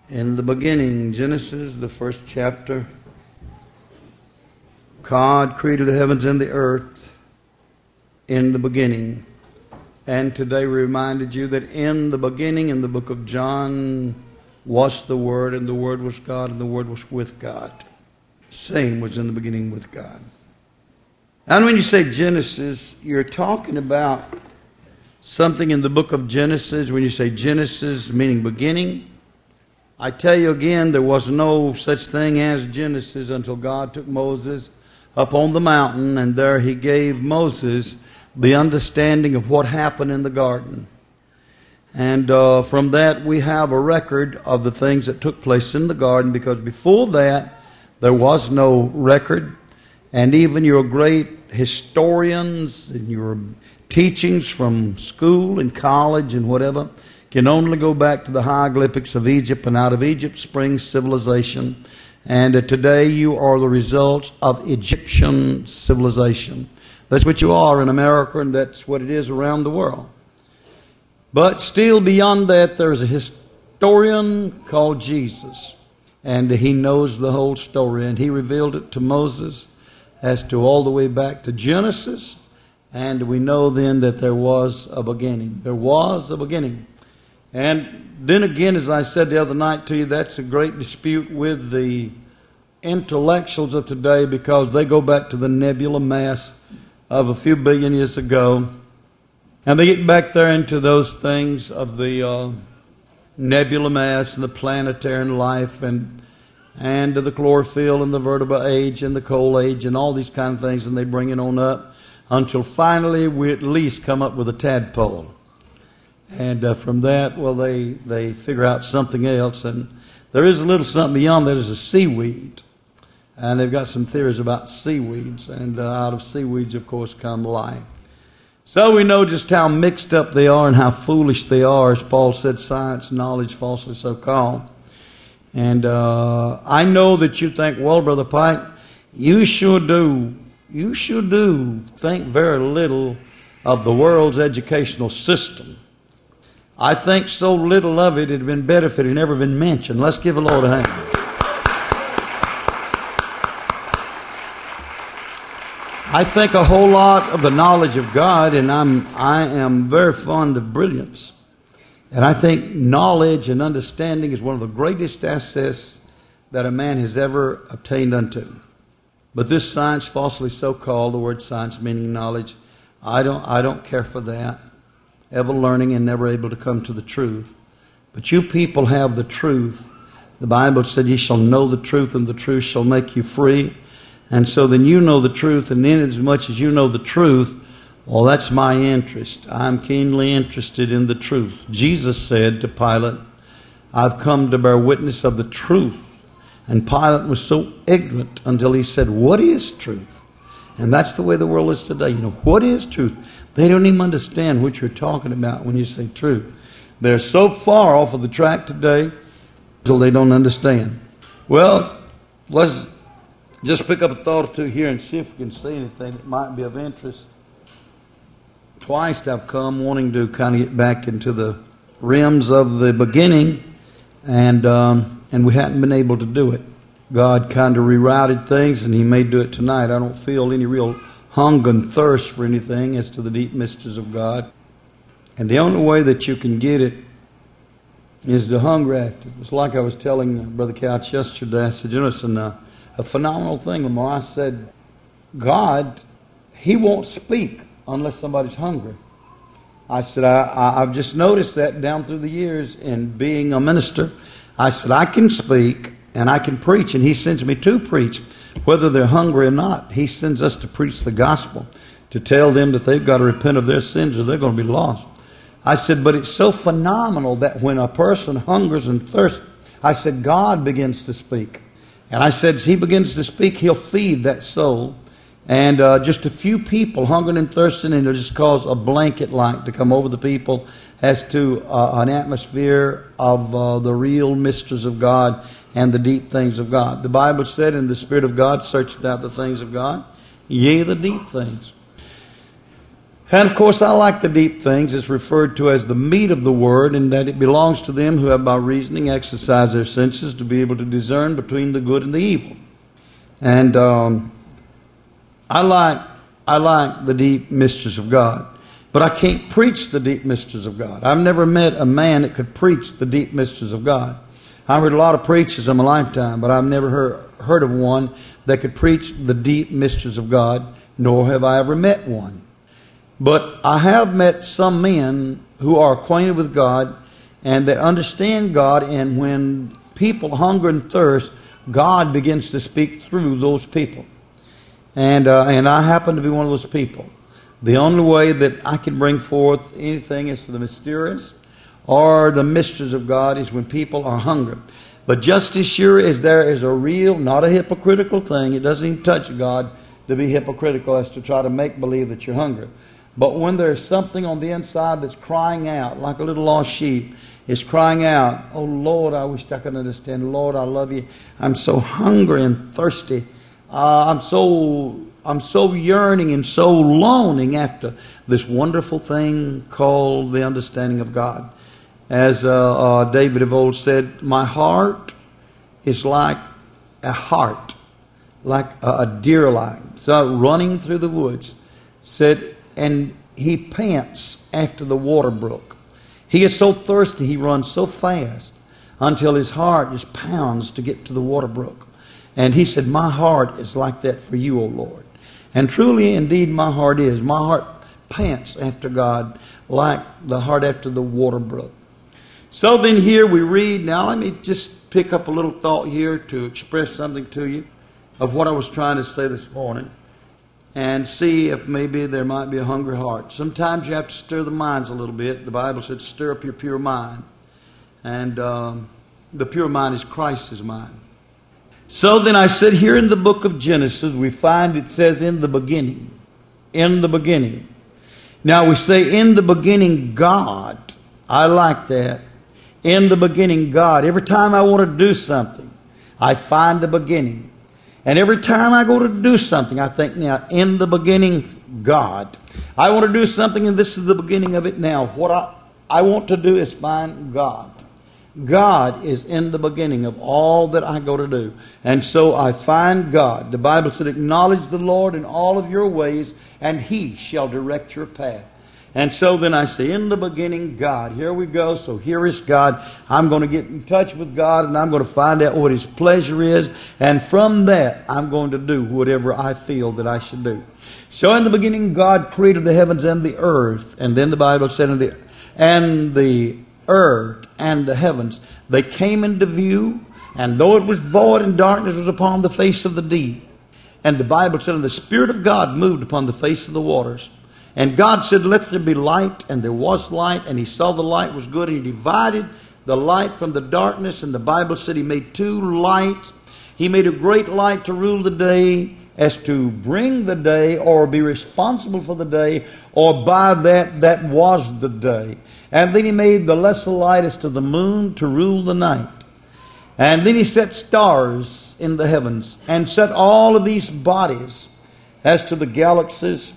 In the beginning, Genesis, the first chapter, God created the heavens and the earth in the beginning. And today we reminded you that in the beginning, in the book of John, was the Word, and the Word was God, and the Word was with God. Same was in the beginning with God. And when you say Genesis, you're talking about something in the book of Genesis. When you say Genesis, meaning beginning, I tell you again, there was no such thing as Genesis until God took Moses up on the mountain, and there he gave Moses the understanding of what happened in the garden. And from that we have a record of the things that took place in the garden, because before that there was no record. And even your great historians and your teachings from school and college and whatever can only go back to the hieroglyphics of Egypt, and out of Egypt springs civilization. And today you are the results of Egyptian civilization. That's what you are in America, and that's what it is around the world. But still beyond that, there's a historian called Jesus, and he knows the whole story, and he revealed it to Moses as to all the way back to Genesis. And we know then that there was a beginning. There was a beginning. And then again, as I said the other night to you, that's a great dispute with the intellectuals of today, because they go back to the nebula mass of a few billion years ago. And they get back there into those things of the nebula mass and the planetary life and the chlorophyll and the vertebrate age and the coal age and all these kind of things, and they bring it on up until finally we at least come up with a tadpole. And from that, well, they figure out something else. And there is a little something beyond that. There's a seaweed. And they've got some theories about seaweeds. And out of seaweeds, of course, come life. So we know just how mixed up they are and how foolish they are. As Paul said, science, knowledge, falsely so called. And I know that you think, well, Brother Pike, you sure do think very little of the world's educational system. I think so little of it had been better if it had never been mentioned. Let's give the Lord a hand. I think a whole lot of the knowledge of God, and I am very fond of brilliance. And I think knowledge and understanding is one of the greatest assets that a man has ever obtained unto. But this science, falsely so called, the word science meaning knowledge, I don't care for that. Ever learning and never able to come to the truth. But you people have the truth. The Bible said, ye shall know the truth, and the truth shall make you free. And so then you know the truth, and in as much as you know the truth, well, that's my interest. I'm keenly interested in the truth. Jesus said to Pilate, I've come to bear witness of the truth. And Pilate was so ignorant until he said, what is truth? And that's the way the world is today. You know, what is truth? They don't even understand what you're talking about when you say truth. They're so far off of the track today until they don't understand. Well, let's just pick up a thought or two here and see if we can see anything that might be of interest. Twice I've come wanting to kind of get back into the realms of the beginning, and we hadn't been able to do it. God kind of rerouted things, and He may do it tonight. I don't feel any real hunger and thirst for anything as to the deep mysteries of God. And the only way that you can get it is to hunger after it. It's like I was telling Brother Couch yesterday. I said, you know, it's a phenomenal thing, Lamar. I said, God, He won't speak unless somebody's hungry. I said, I've just noticed that down through the years in being a minister. I said, I can speak and I can preach, and He sends me to preach. Whether they're hungry or not, He sends us to preach the gospel, to tell them that they've got to repent of their sins or they're going to be lost. I said, but it's so phenomenal that when a person hungers and thirsts, I said, God begins to speak. And I said, as He begins to speak, He'll feed that soul. And just a few people hungering and thirsting, and it'll just cause a blanket light to come over the people as to an atmosphere of the real mysteries of God and the deep things of God. The Bible said, in the Spirit of God searcheth out the things of God, yea, the deep things. And of course, I like the deep things. It's referred to as the meat of the Word, and that it belongs to them who have by reasoning exercised their senses to be able to discern between the good and the evil. And I like the deep mysteries of God. But I can't preach the deep mysteries of God. I've never met a man that could preach the deep mysteries of God. I've heard a lot of preachers in my lifetime, but I've never heard of one that could preach the deep mysteries of God, nor have I ever met one. But I have met some men who are acquainted with God and that understand God, and when people hunger and thirst, God begins to speak through those people. And I happen to be one of those people. The only way that I can bring forth anything as to the mysterious or the mysteries of God is when people are hungry. But just as sure as there is a real, not a hypocritical thing, it doesn't even touch God to be hypocritical as to try to make believe that you're hungry. But when there's something on the inside that's crying out, like a little lost sheep, is crying out, "Oh Lord, I wish I could understand. Lord, I love you. I'm so hungry and thirsty. I'm so yearning and so longing after this wonderful thing called the understanding of God." As David of old said, "My heart is like a hart, like a deer lion, so running through the woods." Said, and he pants after the water brook. He is so thirsty, he runs so fast until his heart just pounds to get to the water brook. And he said, "My heart is like that for you, O Lord." And truly, indeed, my heart is. My heart pants after God like the heart after the water brook. So then here we read. Now let me just pick up a little thought here to express something to you of what I was trying to say this morning, and see if maybe there might be a hungry heart. Sometimes you have to stir the minds a little bit. The Bible said, "Stir up your pure mind." And the pure mind is Christ's mind. So then I said, here in the book of Genesis, we find it says, "In the beginning." In the beginning. Now we say, "In the beginning, God." I like that. In the beginning, God. Every time I want to do something, I find the beginning. And every time I go to do something, I think, now, in the beginning, God. I want to do something, and this is the beginning of it now. What I want to do is find God. God is in the beginning of all that I go to do. And so I find God. The Bible said, "Acknowledge the Lord in all of your ways, and He shall direct your path." And so then I say, in the beginning, God. Here we go. So here is God. I'm going to get in touch with God, and I'm going to find out what His pleasure is. And from that, I'm going to do whatever I feel that I should do. So in the beginning, God created the heavens and the earth. And then the Bible said, and the earth and the heavens, they came into view, and though it was void and darkness was upon the face of the deep. And the Bible said, and the Spirit of God moved upon the face of the waters. And God said, "Let there be light," and there was light, and He saw the light was good, and He divided the light from the darkness. And the Bible said He made two lights. He made a great light to rule the day, as to bring the day, or be responsible for the day, or by that was the day. And then He made the lesser light as to the moon to rule the night. And then He set stars in the heavens, and set all of these bodies as to the galaxies,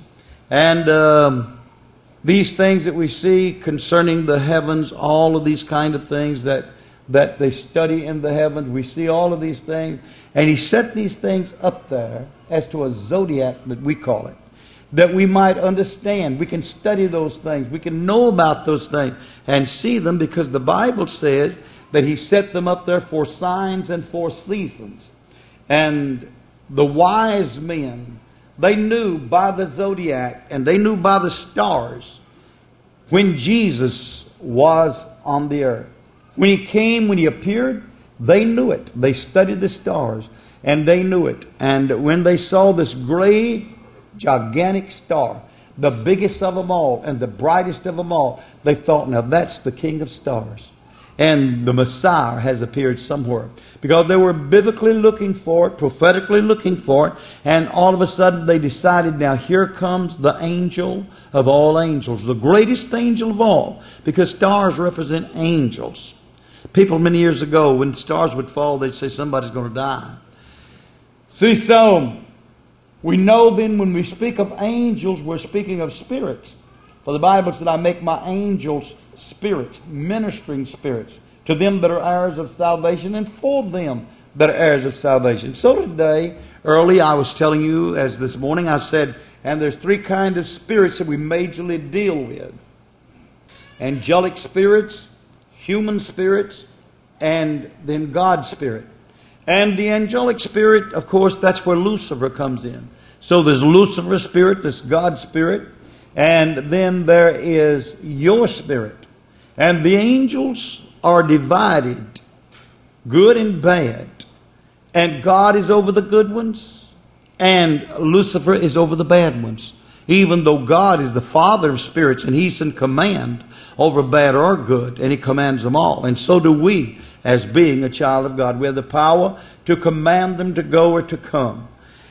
and these things that we see concerning the heavens, all of these kind of things that they study in the heavens. We see all of these things. And He set these things up there as to a zodiac, that we call it, that we might understand. We can study those things. We can know about those things and see them, because the Bible says that He set them up there for signs and for seasons. And the wise men, they knew by the zodiac, and they knew by the stars when Jesus was on the earth. When He came, when He appeared, they knew it. They studied the stars, and they knew it. And when they saw this great, gigantic star, the biggest of them all and the brightest of them all, they thought, now that's the King of Stars. And the Messiah has appeared somewhere. Because they were biblically looking for it, prophetically looking for it, and all of a sudden they decided, now here comes the angel of all angels, the greatest angel of all, because stars represent angels. People many years ago, when stars would fall, they'd say somebody's going to die. So we know then when we speak of angels, we're speaking of spirits. For the Bible said, I make my angels spirits, ministering spirits, to them that are heirs of salvation and for them that are heirs of salvation. So today, early, I was telling you, as this morning I said, and there's three kinds of spirits that we majorly deal with. Angelic spirits, human spirits, and then God's spirit. And the angelic spirit, of course, that's where Lucifer comes in. So there's Lucifer's spirit, there's God's spirit, and then there is your spirit. And the angels are divided, good and bad. And God is over the good ones, and Lucifer is over the bad ones. Even though God is the Father of spirits, and He's in command over bad or good, and He commands them all. And so do we, as being a child of God. We have the power to command them to go or to come.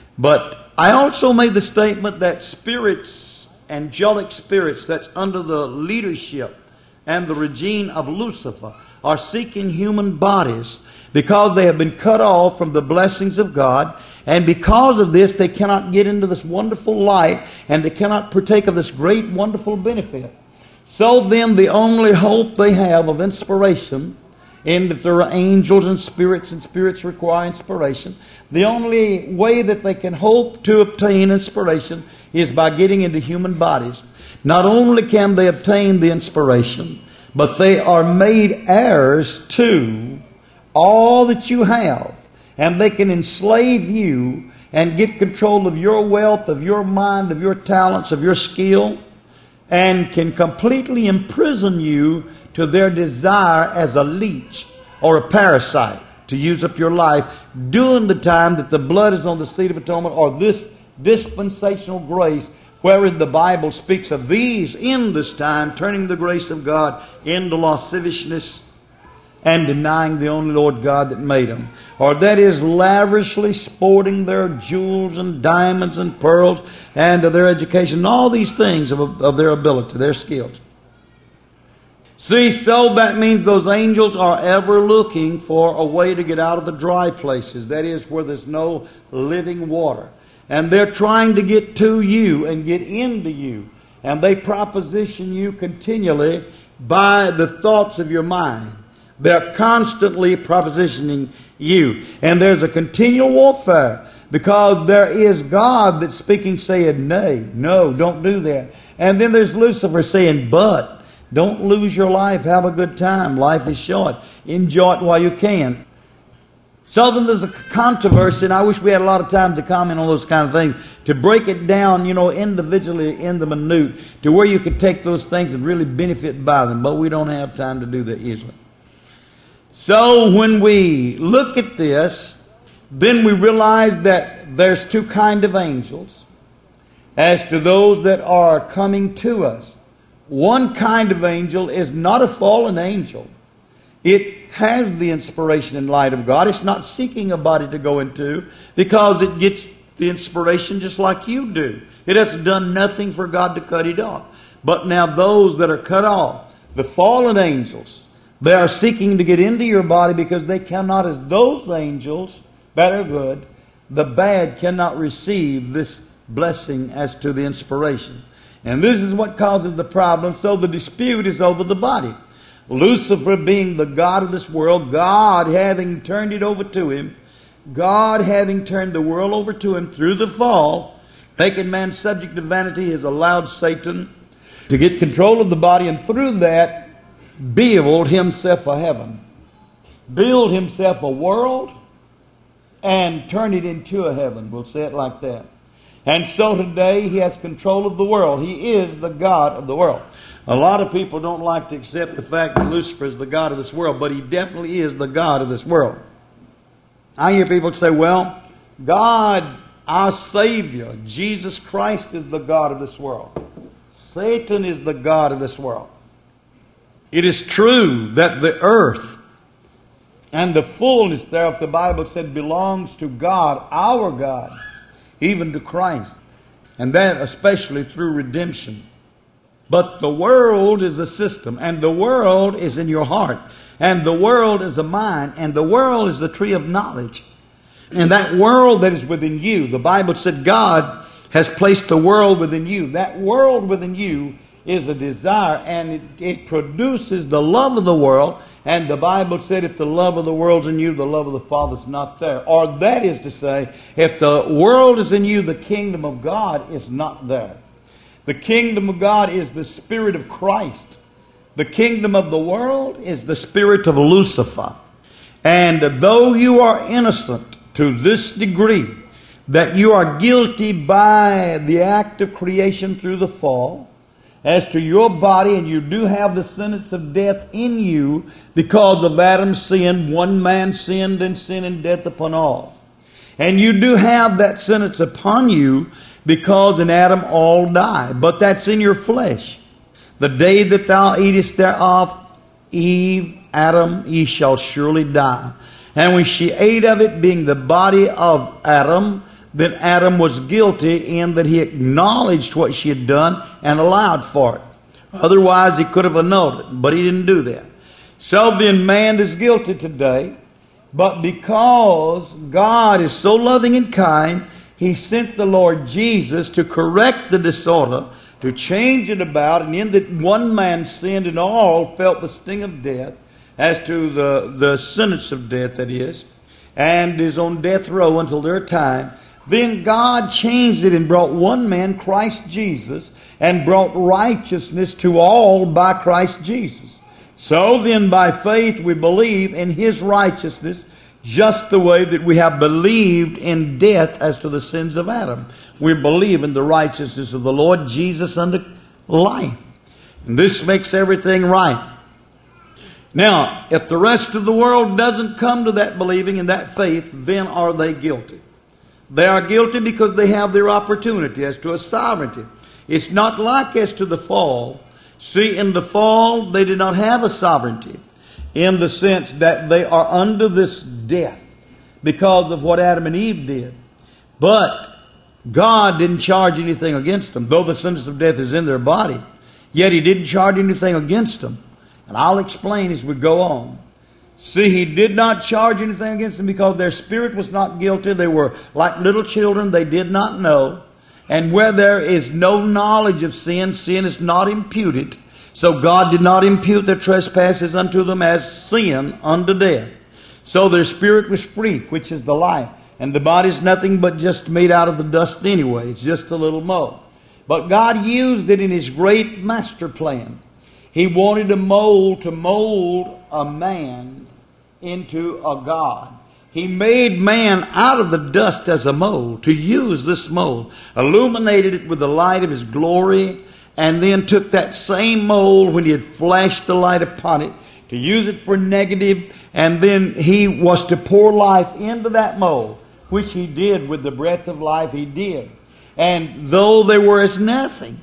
But I also made the statement that spirits, angelic spirits that's under the leadership and the regime of Lucifer, are seeking human bodies because they have been cut off from the blessings of God. And because of this, they cannot get into this wonderful light, and they cannot partake of this great, wonderful benefit. So then the only hope they have of inspiration, and if there are angels and spirits require inspiration, the only way that they can hope to obtain inspiration is by getting into human bodies. Not only can they obtain the inspiration, but they are made heirs to all that you have. And they can enslave you and get control of your wealth, of your mind, of your talents, of your skill, and can completely imprison you to their desire as a leech or a parasite to use up your life during the time that the blood is on the seat of atonement, or this dispensational grace, wherein the Bible speaks of these in this time turning the grace of God into lasciviousness and denying the only Lord God that made them. Or that is lavishly sporting their jewels and diamonds and pearls and of their education, and all these things of their ability, their skills. See, so that means those angels are ever looking for a way to get out of the dry places. That is, where there's no living water. And they're trying to get to you and get into you. And they proposition you continually by the thoughts of your mind. They're constantly propositioning you. And there's a continual warfare, because there is God that's speaking, saying, nay, no, don't do that. And then there's Lucifer saying, but don't lose your life. Have a good time. Life is short. Enjoy it while you can. So then there's a controversy, and I wish we had a lot of time to comment on those kind of things, to break it down, individually in the minute, to where you could take those things and really benefit by them. But we don't have time to do that easily. So when we look at this, then we realize that there's two kinds of angels as to those that are coming to us. One kind of angel is not a fallen angel. It has the inspiration and light of God. It's not seeking a body to go into, because it gets the inspiration just like you do. It has done nothing for God to cut it off. But now those that are cut off, the fallen angels, they are seeking to get into your body, because they cannot, as those angels that are good, the bad cannot receive this blessing as to the inspiration. And this is what causes the problem. So the dispute is over the body. Lucifer being the god of this world, God having turned it over to him, God having turned the world over to him through the fall, making man subject to vanity, has allowed Satan to get control of the body, and through that build himself a heaven, build himself a world, and turn it into a heaven. We'll say it like that. And so today he has control of the world. He is the God of the world. A lot of people don't like to accept the fact that Lucifer is the God of this world, but he definitely is the God of this world. I hear people say, well, God, our Savior, Jesus Christ, is the God of this world. Satan is the God of this world. It is true that the earth and the fullness thereof, the Bible said, belongs to God, our God, even to Christ. And that especially through redemption. But the world is a system, and the world is in your heart, and the world is a mind, and the world is the tree of knowledge. And that world that is within you, the Bible said God has placed the world within you. That world within you is a desire, and it produces the love of the world. And the Bible said if the love of the world's in you, the love of the Father's not there. Or that is to say, if the world is in you, the kingdom of God is not there. The kingdom of God is the Spirit of Christ. The kingdom of the world is the spirit of Lucifer. And though you are innocent to this degree, that you are guilty by the act of creation through the fall, as to your body, and you do have the sentence of death in you because of Adam's sin. One man sinned, and sin and death upon all. And you do have that sentence upon you because in Adam all die. But that's in your flesh. The day that thou eatest thereof, Eve, Adam, ye shall surely die. And when she ate of it, being the body of Adam, then Adam was guilty in that he acknowledged what she had done and allowed for it. Otherwise, he could have annulled it, but he didn't do that. So then man is guilty today, but because God is so loving and kind, He sent the Lord Jesus to correct the disorder, to change it about, and in that one man sinned and all felt the sting of death, as to the sentence of death, that is, and is on death row until their time. Then God changed it and brought one man, Christ Jesus, and brought righteousness to all by Christ Jesus. So then by faith we believe in His righteousness, just the way that we have believed in death as to the sins of Adam. We believe in the righteousness of the Lord Jesus unto life. And this makes everything right. Now, if the rest of the world doesn't come to that believing and that faith, then are they guilty? They are guilty because they have their opportunity as to a sovereignty. It's not like as to the fall. See, in the fall, they did not have a sovereignty in the sense that they are under this death because of what Adam and Eve did. But God didn't charge anything against them, though the sentence of death is in their body. Yet He didn't charge anything against them. And I'll explain as we go on. See, He did not charge anything against them because their spirit was not guilty. They were like little children. They did not know. And where there is no knowledge of sin, sin is not imputed. So God did not impute their trespasses unto them as sin unto death. So their spirit was free, which is the life. And the body is nothing but just made out of the dust anyway. It's just a little mold. But God used it in His great master plan. He wanted to mold a man into a God. He made man out of the dust as a mold, to use this mold, illuminated it with the light of His glory, and then took that same mold when He had flashed the light upon it, to use it for negative, and then He was to pour life into that mold, which He did with the breath of life He did. And though they were as nothing,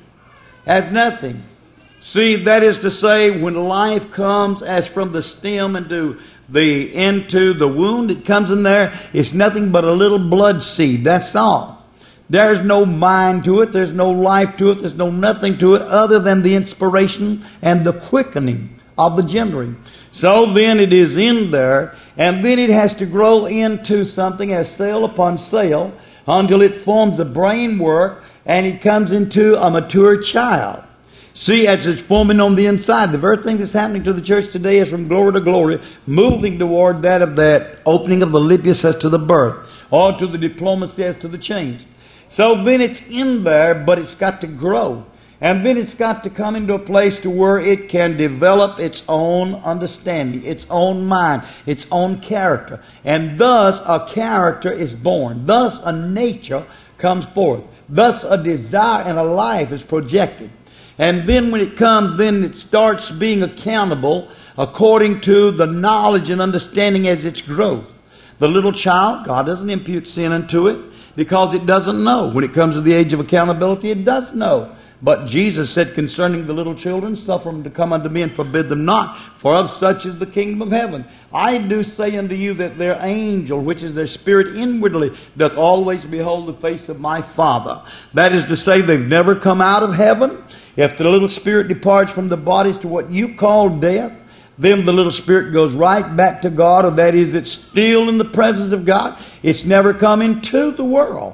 see, that is to say, when life comes as from the stem into the wound, it comes in there, it's nothing but a little blood seed. That's all. There's no mind to it. There's no life to it. There's no nothing to it other than the inspiration and the quickening of the gendering. So then it is in there, and then it has to grow into something as cell upon cell until it forms a brain work and it comes into a mature child. See, as it's forming on the inside, the very thing that's happening to the church today is from glory to glory, moving toward that of that opening of the Lipius as to the birth, or to the diplomacy as to the change. So then it's in there, but it's got to grow. And then it's got to come into a place to where it can develop its own understanding, its own mind, its own character. And thus a character is born. Thus a nature comes forth. Thus a desire and a life is projected. And then when it comes, then it starts being accountable according to the knowledge and understanding as its growth. The little child, God doesn't impute sin unto it because it doesn't know. When it comes to the age of accountability, it does know. But Jesus said concerning the little children, suffer them to come unto me and forbid them not, for of such is the kingdom of heaven. I do say unto you that their angel, which is their spirit inwardly, doth always behold the face of my Father. That is to say, they've never come out of heaven. If the little spirit departs from the bodies to what you call death, then the little spirit goes right back to God, or that is, it's still in the presence of God. It's never come into the world.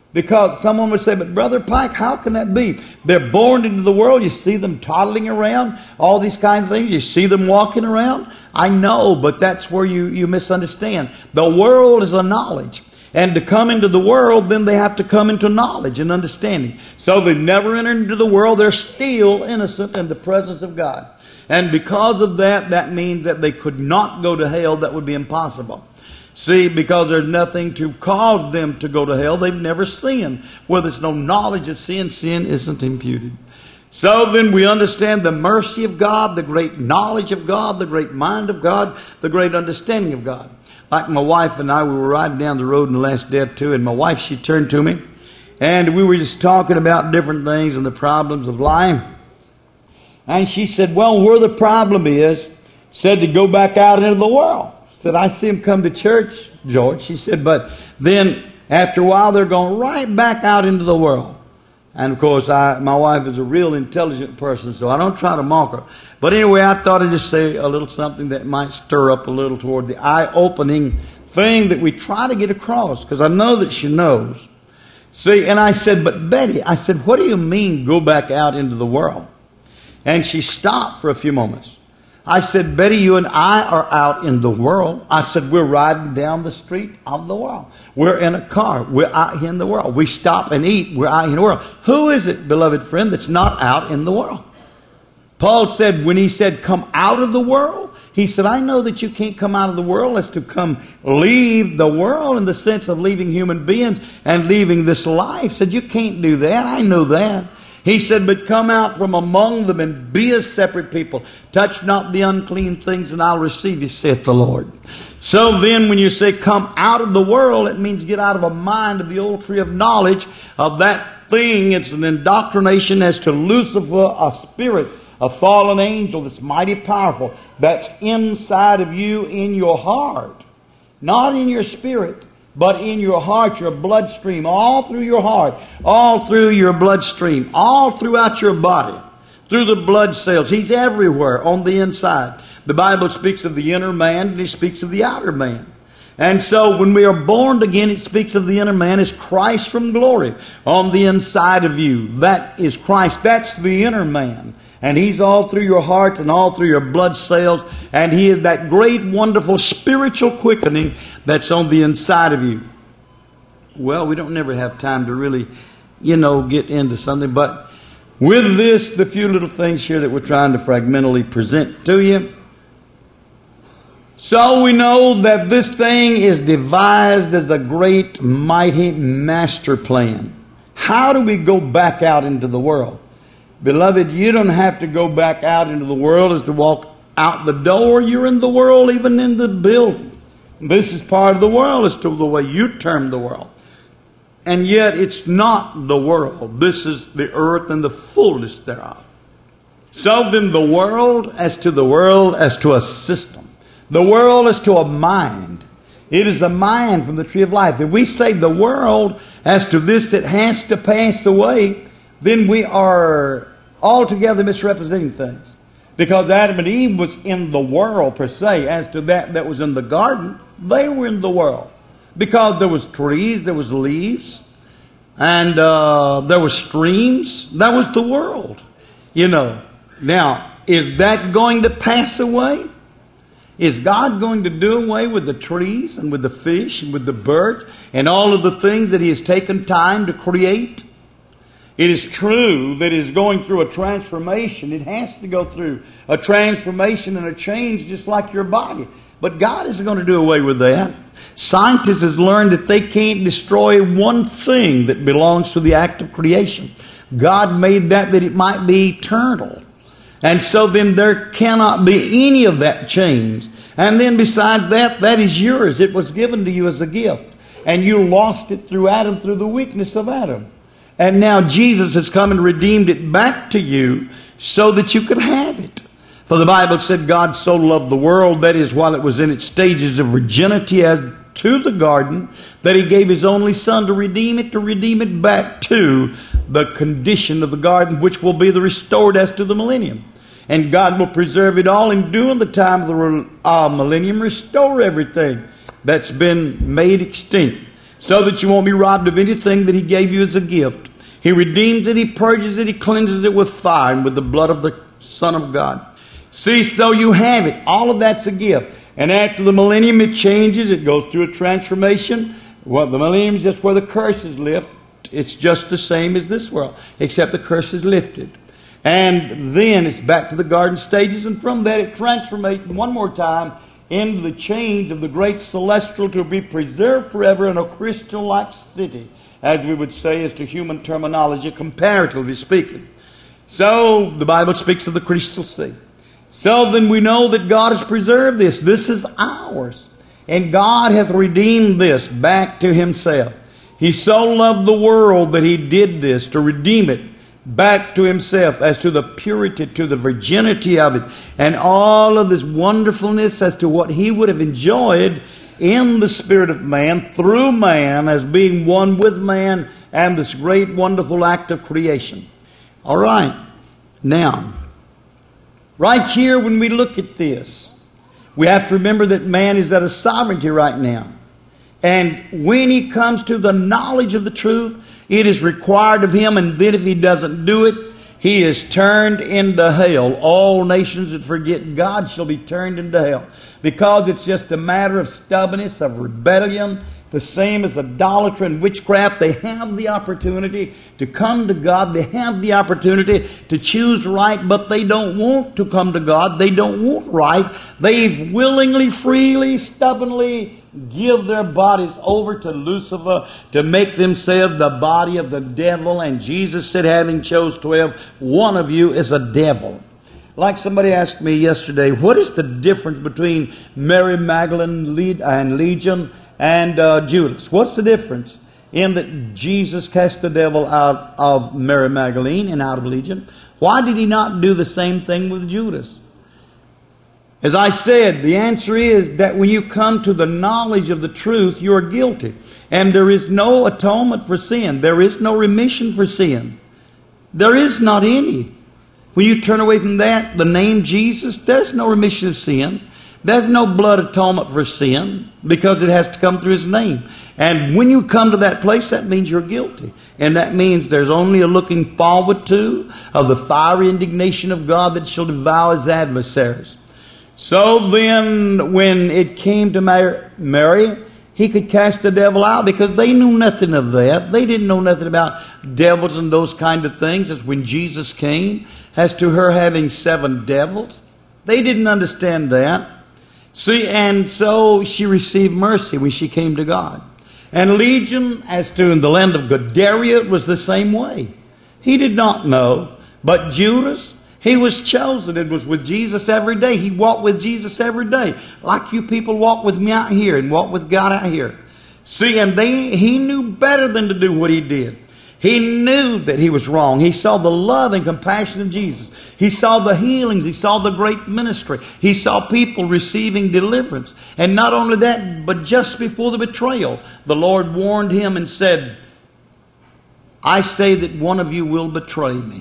Because someone would say, but Brother Pike, how can that be? They're born into the world. You see them toddling around, all these kinds of things. You see them walking around. I know, but that's where you misunderstand. The world is a knowledge. And to come into the world, then they have to come into knowledge and understanding. So they've never entered into the world. They're still innocent in the presence of God. And because of that, that means that they could not go to hell. That would be impossible. See, because there's nothing to cause them to go to hell. They've never sinned. Where there's no knowledge of sin, sin isn't imputed. So then we understand the mercy of God, the great knowledge of God, the great mind of God, the great understanding of God. Like my wife and I, we were riding down the road in the last day or two, and my wife, she turned to me, and we were just talking about different things and the problems of life. And she said, well, where the problem is, said to go back out into the world. Said, I see them come to church, George. She said, but then after a while, they're going right back out into the world. And of course, my wife is a real intelligent person, so I don't try to mock her. But anyway, I thought I'd just say a little something that might stir up a little toward the eye-opening thing that we try to get across, because I know that she knows. See, and I said, but Betty, I said, what do you mean go back out into the world? And she stopped for a few moments. I said, Betty, you and I are out in the world. I said, we're riding down the street of the world. We're in a car. We're out here in the world. We stop and eat. We're out in the world. Who is it, beloved friend, that's not out in the world? Paul said, when he said, come out of the world, he said, I know that you can't come out of the world as to come leave the world in the sense of leaving human beings and leaving this life. He said, you can't do that. I know that. He said, but come out from among them and be a separate people. Touch not the unclean things, and I'll receive you, saith the Lord. So then when you say come out of the world, it means get out of a mind of the old tree of knowledge of that thing. It's an indoctrination as to Lucifer, a spirit, a fallen angel that's mighty powerful, that's inside of you in your heart. Not in your spirit, but in your heart, your bloodstream, all through your heart, all through your bloodstream, all throughout your body, through the blood cells. He's everywhere on the inside. The Bible speaks of the inner man, and it speaks of the outer man. And so when we are born again, it speaks of the inner man as Christ from glory on the inside of you. That is Christ. That's the inner man. And He's all through your heart and all through your blood cells. And He is that great, wonderful spiritual quickening that's on the inside of you. Well, we don't never have time to really, get into something. But with this, the few little things here that we're trying to fragmentally present to you. So we know that this thing is devised as a great, mighty master plan. How do we go back out into the world? Beloved, you don't have to go back out into the world as to walk out the door. You're in the world, even in the building. This is part of the world as to the way you term the world. And yet it's not the world. This is the earth and the fullness thereof. So then the world as to a system. The world as to a mind. It is the mind from the tree of life. If we say the world as to this that has to pass away, then we are altogether misrepresenting things. Because Adam and Eve was in the world per se. As to that was in the garden, they were in the world. Because there was trees, there was leaves, and there were streams. That was the world. Now, is that going to pass away? Is God going to do away with the trees and with the fish and with the birds and all of the things that He has taken time to create? It is true that it is going through a transformation. It has to go through a transformation and a change just like your body. But God isn't going to do away with that. Scientists have learned that they can't destroy one thing that belongs to the act of creation. God made that it might be eternal. And so then there cannot be any of that change. And then besides that is yours. It was given to you as a gift. And you lost it through Adam, through the weakness of Adam. And now Jesus has come and redeemed it back to you so that you could have it. For the Bible said God so loved the world, that is, while it was in its stages of virginity as to the garden, that He gave His only Son to redeem it back to the condition of the garden, which will be the restored as to the millennium. And God will preserve it all, and during the time of the millennium, restore everything that's been made extinct. so that you won't be robbed of anything that He gave you as a gift. He redeems it, He purges it, He cleanses it with fire and with the blood of the Son of God. See, so you have it. All of that's a gift. And after the millennium, it changes. It goes through a transformation. Well, the millennium is just where the curse is lifted. It's just the same as this world, except the curse is lifted. And then it's back to the garden stages, and from that it transformates one more time into the change of the great celestial to be preserved forever in a crystal-like city, as we would say as to human terminology, comparatively speaking. So the Bible speaks of the crystal sea. So then we know that God has preserved this. This is ours. And God hath redeemed this back to Himself. He so loved the world that He did this to redeem it back to Himself, as to the purity, to the virginity of it, and all of this wonderfulness as to what He would have enjoyed in the spirit of man, through man, as being one with man, and this great wonderful act of creation. All right. Now, right here when we look at this, we have to remember that man is at a sovereignty right now. And when he comes to the knowledge of the truth, it is required of him, and then if he doesn't do it, he is turned into hell. All nations that forget God shall be turned into hell. Because it's just a matter of stubbornness, of rebellion, the same as idolatry and witchcraft. They have the opportunity to come to God. They have the opportunity to choose right, but they don't want to come to God. They don't want right. They willingly, freely, stubbornly give their bodies over to Lucifer to make themselves the body of the devil. And Jesus said, having chose 12, one of you is a devil. Like somebody asked me yesterday, what is the difference between Mary Magdalene and Legion and Judas? What's the difference? In that Jesus cast the devil out of Mary Magdalene and out of Legion. Why did He not do the same thing with Judas? As I said, the answer is that when you come to the knowledge of the truth, you are guilty. And there is no atonement for sin. There is no remission for sin. There is not any. When you turn away from that, the name Jesus, there's no remission of sin. There's no blood atonement for sin, because it has to come through His name. And when you come to that place, that means you're guilty. And that means there's only a looking forward to of the fiery indignation of God that shall devour His adversaries. So then, when it came to Mary, He could cast the devil out because they knew nothing of that. They didn't know nothing about devils and those kind of things. As when Jesus came, as to her having 7 devils, they didn't understand that. See, and so she received mercy when she came to God. And Legion, as to in the land of Gadara, it was the same way. He did not know, but Judas, he was chosen and was with Jesus every day. He walked with Jesus every day. Like you people walk with me out here and walk with God out here. See, and he knew better than to do what he did. He knew that he was wrong. He saw the love and compassion of Jesus. He saw the healings. He saw the great ministry. He saw people receiving deliverance. And not only that, but just before the betrayal, the Lord warned him and said, I say that one of you will betray me.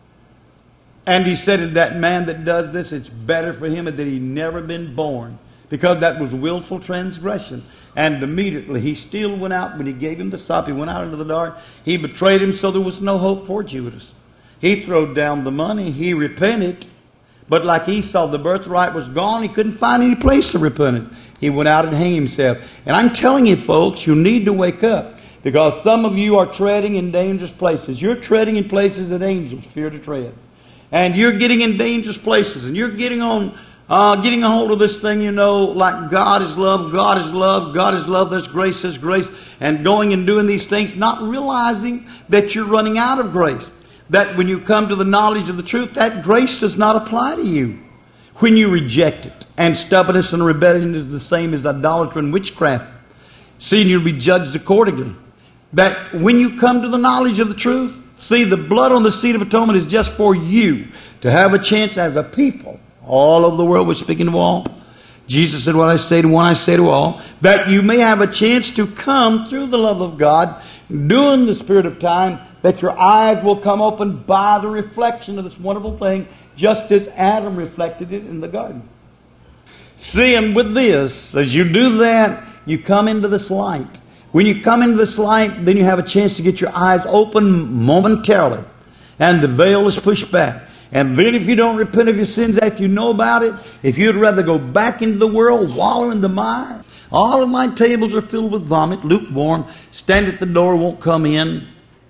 And He said to that man that does this, it's better for him that he never been born, because that was willful transgression. And immediately he still went out when He gave him the sop. He went out into the dark. He betrayed him, so there was no hope for Judas. He threw down the money. He repented. But like Esau, the birthright was gone. He couldn't find any place to repent. He went out and hanged himself. And I'm telling you, folks, you need to wake up, because some of you are treading in dangerous places. You're treading in places that angels fear to tread. And you're getting in dangerous places, and you're getting a hold of this thing, like God is love, God is love, God is love, there's grace, and going and doing these things, not realizing that you're running out of grace. That when you come to the knowledge of the truth, that grace does not apply to you when you reject it. And stubbornness and rebellion is the same as idolatry and witchcraft. See, you'll be judged accordingly. That when you come to the knowledge of the truth, see, the blood on the seat of atonement is just for you to have a chance as a people. All over the world, we're speaking to all. Jesus said, what I say to one, I say to all. That you may have a chance to come through the love of God, during the spirit of time, that your eyes will come open by the reflection of this wonderful thing, just as Adam reflected it in the garden. See, and with this, as you do that, you come into this light. When you come into this light, then you have a chance to get your eyes open momentarily. And the veil is pushed back. And then if you don't repent of your sins after you know about it, if you'd rather go back into the world, wallow in the mire, all of my tables are filled with vomit, lukewarm, stand at the door, won't come in,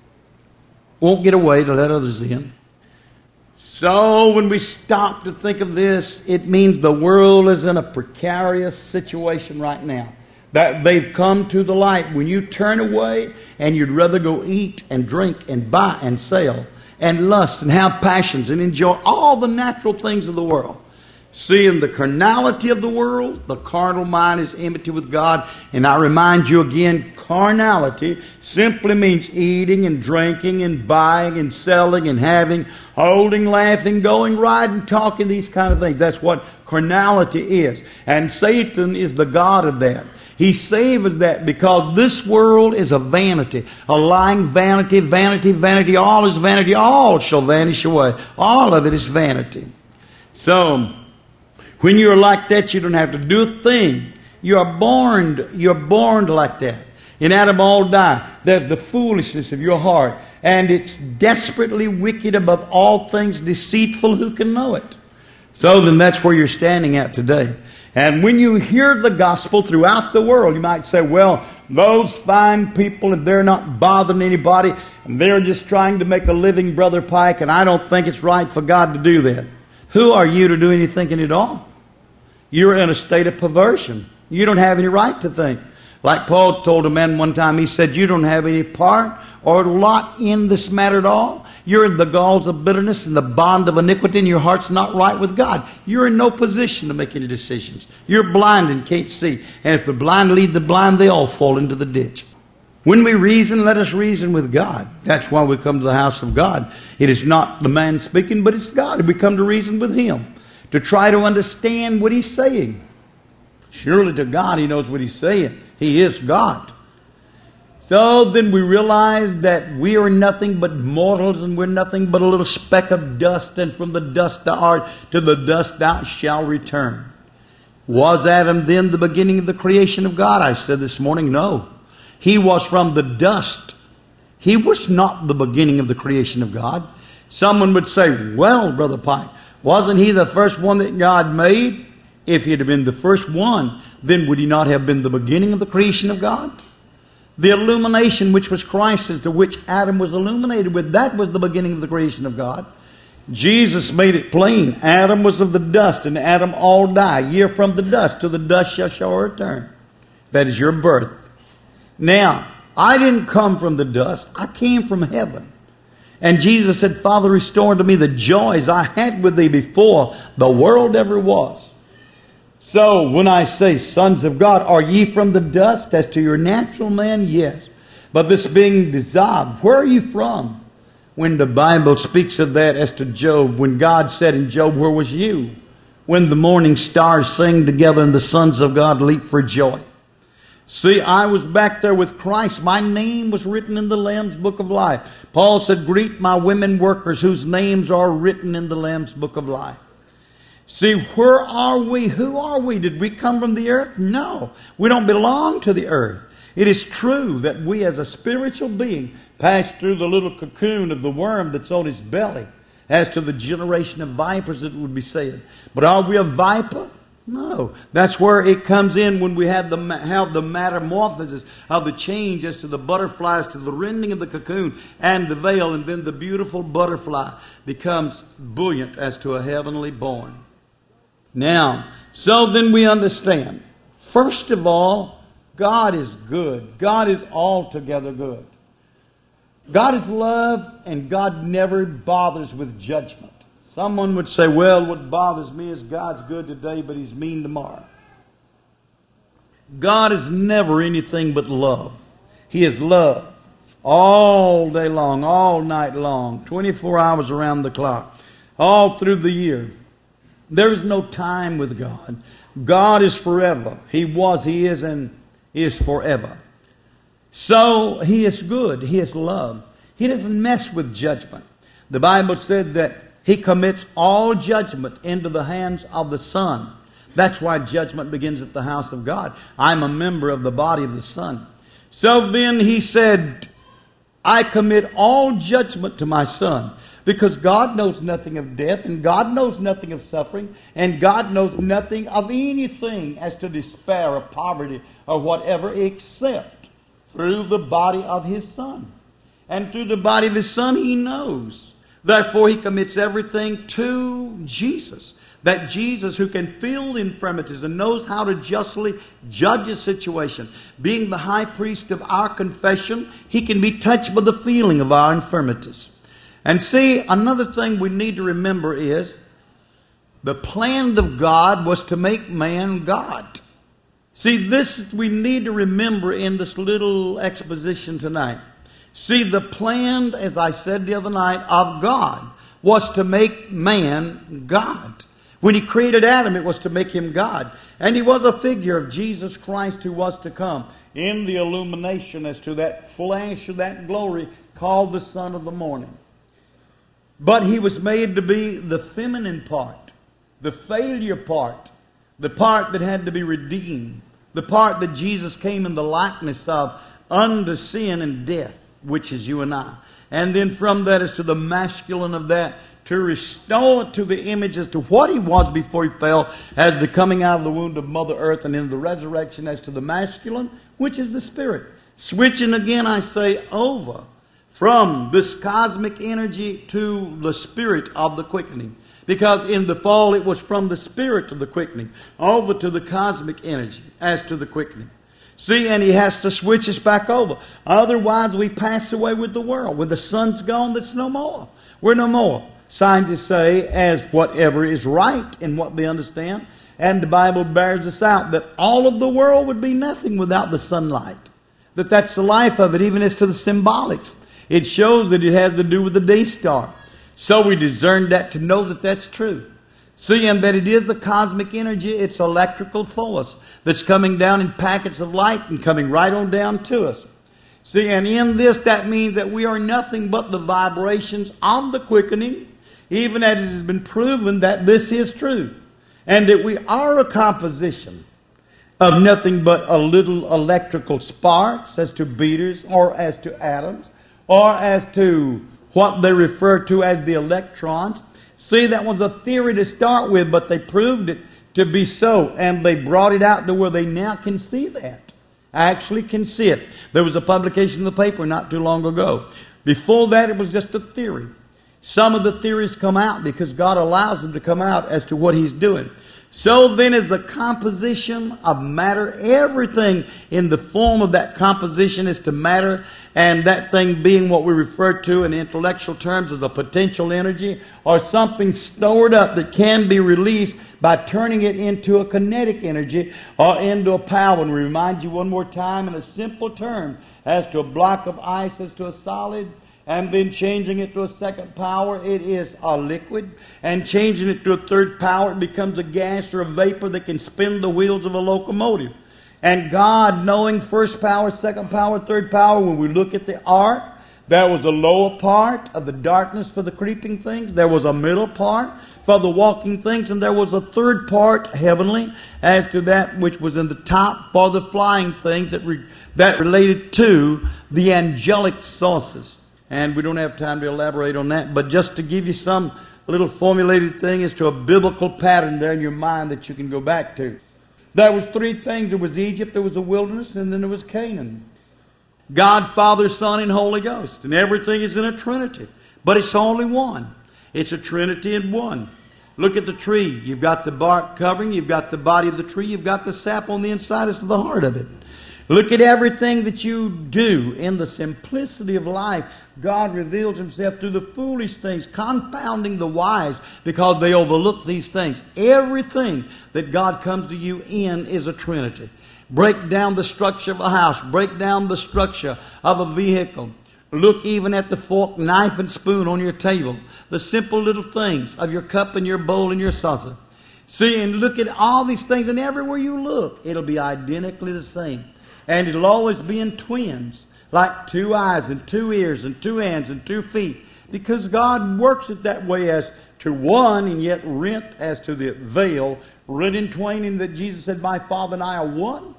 won't get away to let others in. So when we stop to think of this, it means the world is in a precarious situation right now. That they've come to the light. When you turn away and you'd rather go eat and drink and buy and sell and lust and have passions and enjoy all the natural things of the world. Seeing the carnality of the world, the carnal mind is enmity with God. And I remind you again, carnality simply means eating and drinking and buying and selling and having, holding, laughing, going, riding, talking, these kind of things. That's what carnality is. And Satan is the god of that. He savors that because this world is a vanity, a lying vanity, vanity, vanity. All is vanity. All shall vanish away. All of it is vanity. So, when you're like that, you don't have to do a thing. You're born like that. In Adam all die. There's the foolishness of your heart. And it's desperately wicked above all things, deceitful. Who can know it? So then that's where you're standing at today. And when you hear the gospel throughout the world, you might say, well, those fine people, and they're not bothering anybody, and they're just trying to make a living, Brother Pike, and I don't think it's right for God to do that. Who are you to do any thinking at all? You're in a state of perversion. You don't have any right to think. Like Paul told a man one time, he said, you don't have any part or lot in this matter at all. You're in the galls of bitterness and the bond of iniquity, and your heart's not right with God. You're in no position to make any decisions. You're blind and can't see. And if the blind lead the blind, they all fall into the ditch. When we reason, let us reason with God. That's why we come to the house of God. It is not the man speaking, but it's God. We come to reason with Him, to try to understand what He's saying. Surely to God, He knows what He's saying. He is God. So then we realize that we are nothing but mortals, and we're nothing but a little speck of dust, and from the dust thou art, to the dust thou shalt return. Was Adam then the beginning of the creation of God? I said this morning, no. He was from the dust. He was not the beginning of the creation of God. Someone would say, well, Brother Pike, wasn't He the first one that God made? If He had been the first one, then would He not have been the beginning of the creation of God? The illumination, which was Christ, as to which Adam was illuminated with, that was the beginning of the creation of God. Jesus made it plain. Adam was of the dust, and Adam all die. Ye are from the dust, to the dust shall return. That is your birth. Now, I didn't come from the dust. I came from heaven. And Jesus said, Father, restore unto me the joys I had with Thee before the world ever was. So when I say, sons of God, are ye from the dust? As to your natural man, yes. But this being dissolved, where are you from? When the Bible speaks of that as to Job, when God said in Job, where was you? When the morning stars sang together and the sons of God leap for joy. See, I was back there with Christ. My name was written in the Lamb's Book of Life. Paul said, greet my women workers whose names are written in the Lamb's Book of Life. See, where are we? Who are we? Did we come from the earth? No. We don't belong to the earth. It is true that we as a spiritual being pass through the little cocoon of the worm that's on his belly, as to the generation of vipers, it would be said. But are we a viper? No. That's where it comes in when we have the metamorphosis of the change as to the butterflies, to the rending of the cocoon and the veil, and then the beautiful butterfly becomes buoyant as to a heavenly born. Now, so then we understand, first of all, God is good. God is altogether good. God is love, and God never bothers with judgment. Someone would say, well, what bothers me is God's good today, but He's mean tomorrow. God is never anything but love. He is love all day long, all night long, 24 hours around the clock, all through the year. There is no time with God. God is forever. He was, He is, and is forever. So He is good. He is love. He doesn't mess with judgment. The Bible said that He commits all judgment into the hands of the Son. That's why judgment begins at the house of God. I'm a member of the body of the Son. So then he said, I commit all judgment to my Son, because God knows nothing of death, and God knows nothing of suffering, and God knows nothing of anything as to despair or poverty or whatever, except through the body of His Son. And through the body of His Son He knows. Therefore He commits everything to Jesus. That Jesus, who can feel the infirmities and knows how to justly judge a situation, being the high priest of our confession, He can be touched by the feeling of our infirmities. And see, another thing we need to remember is the plan of God was to make man God. See, this we need to remember in this little exposition tonight. See, the plan, as I said the other night, of God was to make man God. When He created Adam, it was to make him God. And he was a figure of Jesus Christ who was to come in the illumination as to that flash of that glory called the Son of the morning. But He was made to be the feminine part, the failure part, the part that had to be redeemed, the part that Jesus came in the likeness of under sin and death, which is you and I. And then from that as to the masculine of that, to restore to the image as to what He was before He fell, as the coming out of the womb of Mother Earth, and in the resurrection as to the masculine, which is the Spirit. Switching again, I say, over from this cosmic energy to the Spirit of the quickening. Because in the fall it was from the Spirit of the quickening over to the cosmic energy as to the quickening. See, and He has to switch us back over. Otherwise we pass away with the world. When the sun's gone, there's no more. We're no more. Scientists say, as whatever is right in what they understand, and the Bible bears this out, that all of the world would be nothing without the sunlight. That's the life of it, even as to the symbolics. It shows that it has to do with the day star. So we discern that to know that that's true. See, and that it is a cosmic energy, it's electrical force that's coming down in packets of light and coming right on down to us. See, and in this, that means that we are nothing but the vibrations of the quickening, even as it has been proven that this is true. And that we are a composition of nothing but a little electrical sparks as to beaters or as to atoms or as to what they refer to as the electrons. See, that was a theory to start with, but they proved it to be so. And they brought it out to where they now can see that. Actually can see it. There was a publication in the paper not too long ago. Before that, it was just a theory. Some of the theories come out because God allows them to come out as to what He's doing. So then is the composition of matter. Everything in the form of that composition is to matter, and that thing being what we refer to in intellectual terms as a potential energy, or something stored up that can be released by turning it into a kinetic energy or into a power. And we remind you one more time in a simple term as to a block of ice as to a solid, and then changing it to a second power, it is a liquid. And changing it to a third power, it becomes a gas or a vapor that can spin the wheels of a locomotive. And God, knowing first power, second power, third power, when we look at the ark, there was a lower part of the darkness for the creeping things. There was a middle part for the walking things. And there was a third part, heavenly, as to that which was in the top for the flying things that related to the angelic sources. And we don't have time to elaborate on that, but just to give you some little formulated thing as to a biblical pattern there in your mind that you can go back to. There was three things. There was Egypt, there was the wilderness, and then there was Canaan. God, Father, Son, and Holy Ghost. And everything is in a Trinity. But it's only one. It's a Trinity in one. Look at the tree. You've got the bark covering, you've got the body of the tree, you've got the sap on the inside as to the heart of it. Look at everything that you do in the simplicity of life. God reveals Himself through the foolish things, confounding the wise because they overlook these things. Everything that God comes to you in is a Trinity. Break down the structure of a house. Break down the structure of a vehicle. Look even at the fork, knife, and spoon on your table. The simple little things of your cup and your bowl and your saucer. See, and look at all these things, and everywhere you look, it'll be identically the same. And it'll always be in twins, like 2 eyes and 2 ears and 2 hands and 2 feet. Because God works it that way as to one, and yet rent as to the veil, rent in twain, and that Jesus said, my Father and I are one.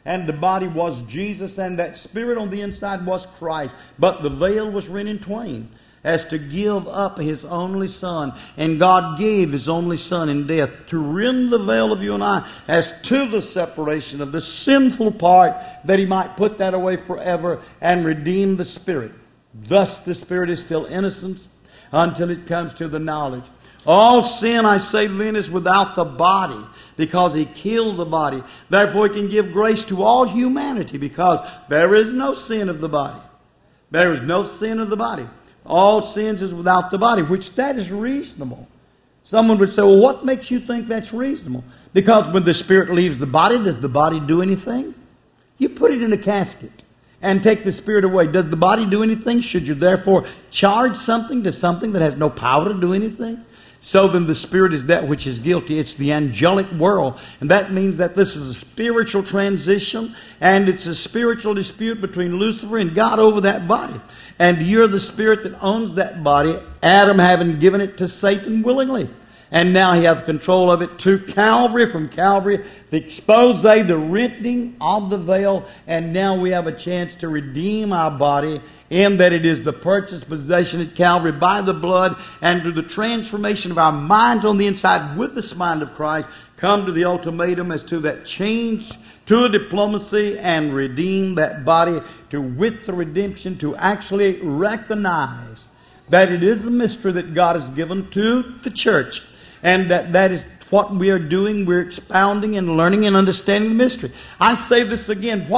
and the body was Jesus, and that Spirit on the inside was Christ. But the veil was rent in twain, as to give up His only Son. And God gave His only Son in death to rend the veil of you and I as to the separation of the sinful part, that He might put that away forever and redeem the Spirit. Thus the Spirit is still innocent until it comes to the knowledge. All sin, I say then, is without the body, because He killed the body. Therefore He can give grace to all humanity, because there is no sin of the body. There is no sin of the body. All sins is without the body, which that is reasonable. Someone would say, well, what makes you think that's reasonable? Because when the Spirit leaves the body, does the body do anything? You put it in a casket and take the Spirit away. Does the body do anything? Should you therefore charge something to something that has no power to do anything? So then the Spirit is that which is guilty. It's the angelic world. And that means that this is a spiritual transition, and it's a spiritual dispute between Lucifer and God over that body. And you're the spirit that owns that body, Adam having given it to Satan willingly. And now he has control of it to Calvary. From Calvary, the expose, the renting of the veil. And now we have a chance to redeem our body, in that it is the purchased possession at Calvary by the blood, and through the transformation of our minds on the inside with this mind of Christ, come to the ultimatum as to that change to a diplomacy and redeem that body to, with the redemption, to actually recognize that it is a mystery that God has given to the church. And that is what we are doing. We're expounding and learning and understanding the mystery. I say this again.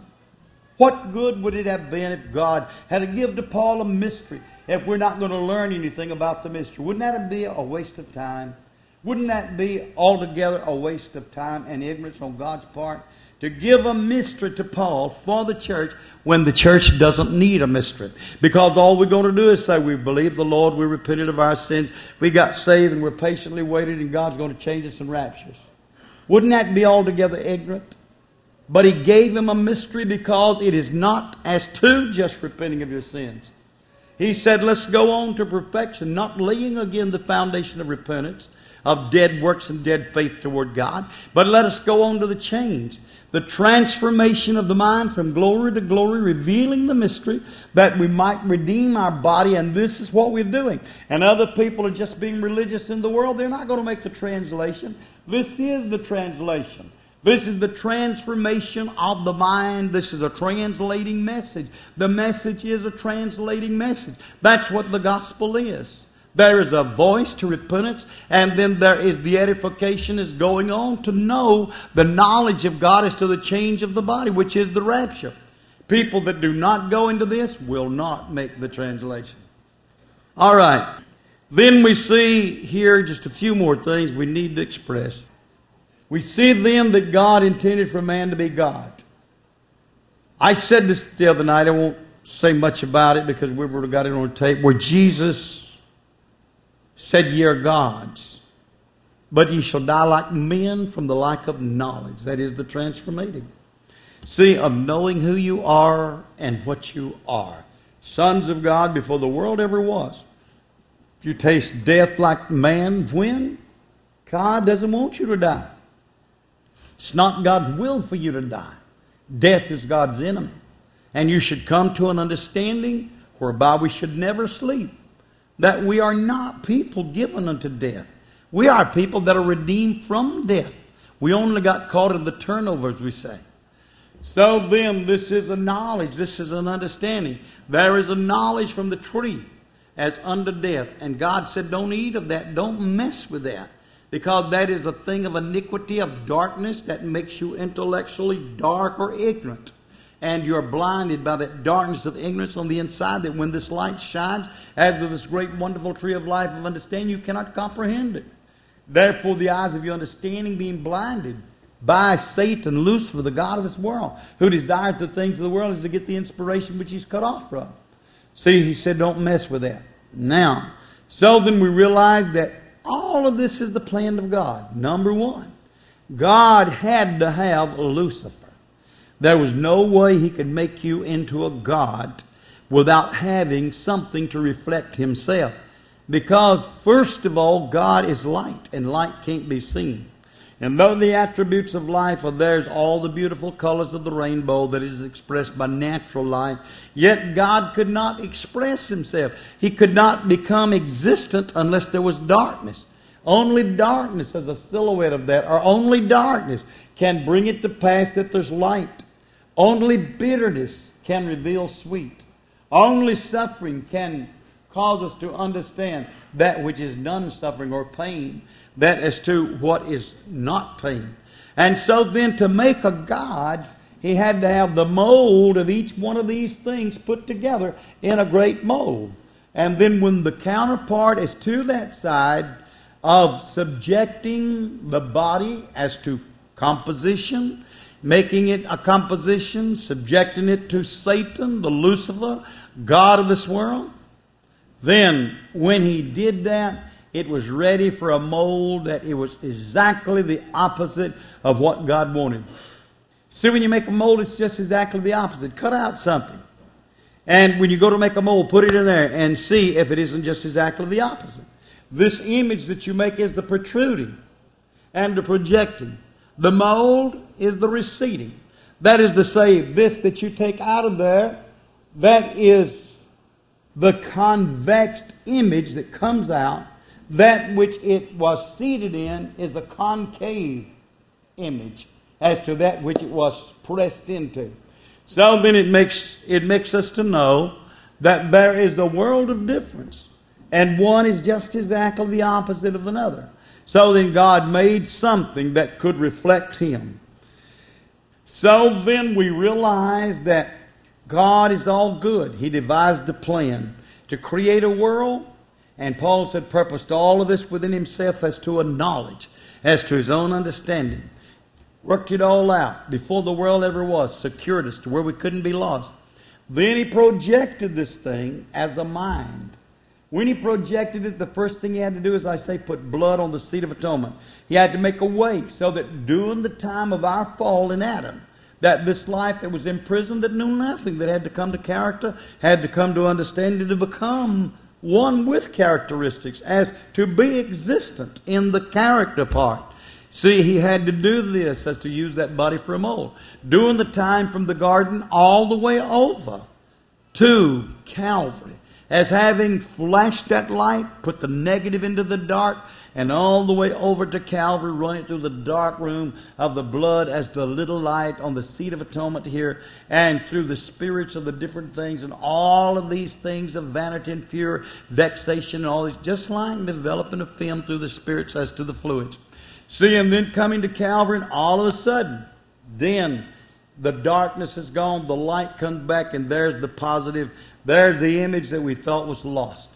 What good would it have been if God had to give to Paul a mystery if we're not going to learn anything about the mystery? Wouldn't that be a waste of time? Wouldn't that be altogether a waste of time and ignorance on God's part? To give a mystery to Paul for the church when the church doesn't need a mystery. Because all we're going to do is say, we believe the Lord, we repented of our sins, we got saved, and we're patiently waiting, and God's going to change us and rapture us. Wouldn't that be altogether ignorant? But He gave him a mystery, because it is not as to just repenting of your sins. He said, let's go on to perfection, not laying again the foundation of repentance, of dead works and dead faith toward God, but let us go on to the change, the transformation of the mind from glory to glory, revealing the mystery that we might redeem our body. And this is what we're doing. And other people are just being religious in the world. They're not going to make the translation. This is the translation. This is the transformation of the mind. This is a translating message. The message is a translating message. That's what the gospel is. There is a voice to repentance, and then there is the edification is going on to know the knowledge of God as to the change of the body, which is the rapture. People that do not go into this will not make the translation. All right. Then we see here just a few more things we need to express. We see then that God intended for man to be God. I said this the other night. I won't say much about it because we've already got it on tape, where Jesus said, ye are gods, but ye shall die like men from the lack of knowledge. That is the transformating. See, of knowing who you are and what you are. Sons of God before the world ever was. You taste death like man when? God doesn't want you to die. It's not God's will for you to die. Death is God's enemy. And you should come to an understanding whereby we should never sleep. That we are not people given unto death. We are people that are redeemed from death. We only got caught in the turnover, as we say. So then, this is a knowledge. This is an understanding. There is a knowledge from the tree as unto death. And God said, don't eat of that. Don't mess with that. Because that is a thing of iniquity, of darkness, that makes you intellectually dark or ignorant. And you're blinded by that darkness of ignorance on the inside, that when this light shines, as with this great wonderful tree of life of understanding, you cannot comprehend it. Therefore, the eyes of your understanding being blinded by Satan, Lucifer, the god of this world, who desires the things of the world, is to get the inspiration which he's cut off from. See, he said, don't mess with that. Now, so then we realize that all of this is the plan of God. Number one, God had to have Lucifer. There was no way He could make you into a god without having something to reflect Himself. Because, first of all, God is light, and light can't be seen. And though the attributes of life are theirs, all the beautiful colors of the rainbow that is expressed by natural light, yet God could not express himself. He could not become existent unless there was darkness. Only darkness as a silhouette of that, or only darkness can bring it to pass that there's light. Only bitterness can reveal sweet. Only suffering can cause us to understand that which is non-suffering or pain, that as to what is not pain. And so then to make a God, he had to have the mold of each one of these things put together in a great mold. And then when the counterpart is to that side of subjecting the body as to composition, making it a composition, subjecting it to Satan, the Lucifer, God of this world, then when he did that, it was ready for a mold that it was exactly the opposite of what God wanted. See, when you make a mold, it's just exactly the opposite. Cut out something. And when you go to make a mold, put it in there and see if it isn't just exactly the opposite. This image that you make is the protruding and the projecting. The mold is the receding. That is to say, this that you take out of there, that is the convex image that comes out. That which it was seated in is a concave image as to that which it was pressed into. So then it makes us to know that there is a world of difference, and one is just exactly the opposite of another. So then God made something that could reflect him. So then we realize that God is all good. He devised a plan to create a world. And Paul said, purposed all of this within himself as to a knowledge, as to his own understanding. Worked it all out before the world ever was, secured us to where we couldn't be lost. Then he projected this thing as a mind. When he projected it, the first thing he had to do, as I say, put blood on the seat of atonement. He had to make a way so that during the time of our fall in Adam, that this life that was imprisoned, that knew nothing, that had to come to character, had to come to understanding, to become one with characteristics, as to be existent in the character part. See, he had to do this as to use that body for a mold. During the time from the garden all the way over to Calvary, as having flashed that light, put the negative into the dark, and all the way over to Calvary, running through the dark room of the blood as the little light on the seat of atonement here, and through the spirits of the different things, and all of these things of vanity and fear, vexation, and all these, just like developing a film through the spirits as to the fluids. See, and then coming to Calvary, and all of a sudden, then the darkness is gone, the light comes back, and there's the positive, there's the image that we thought was lost.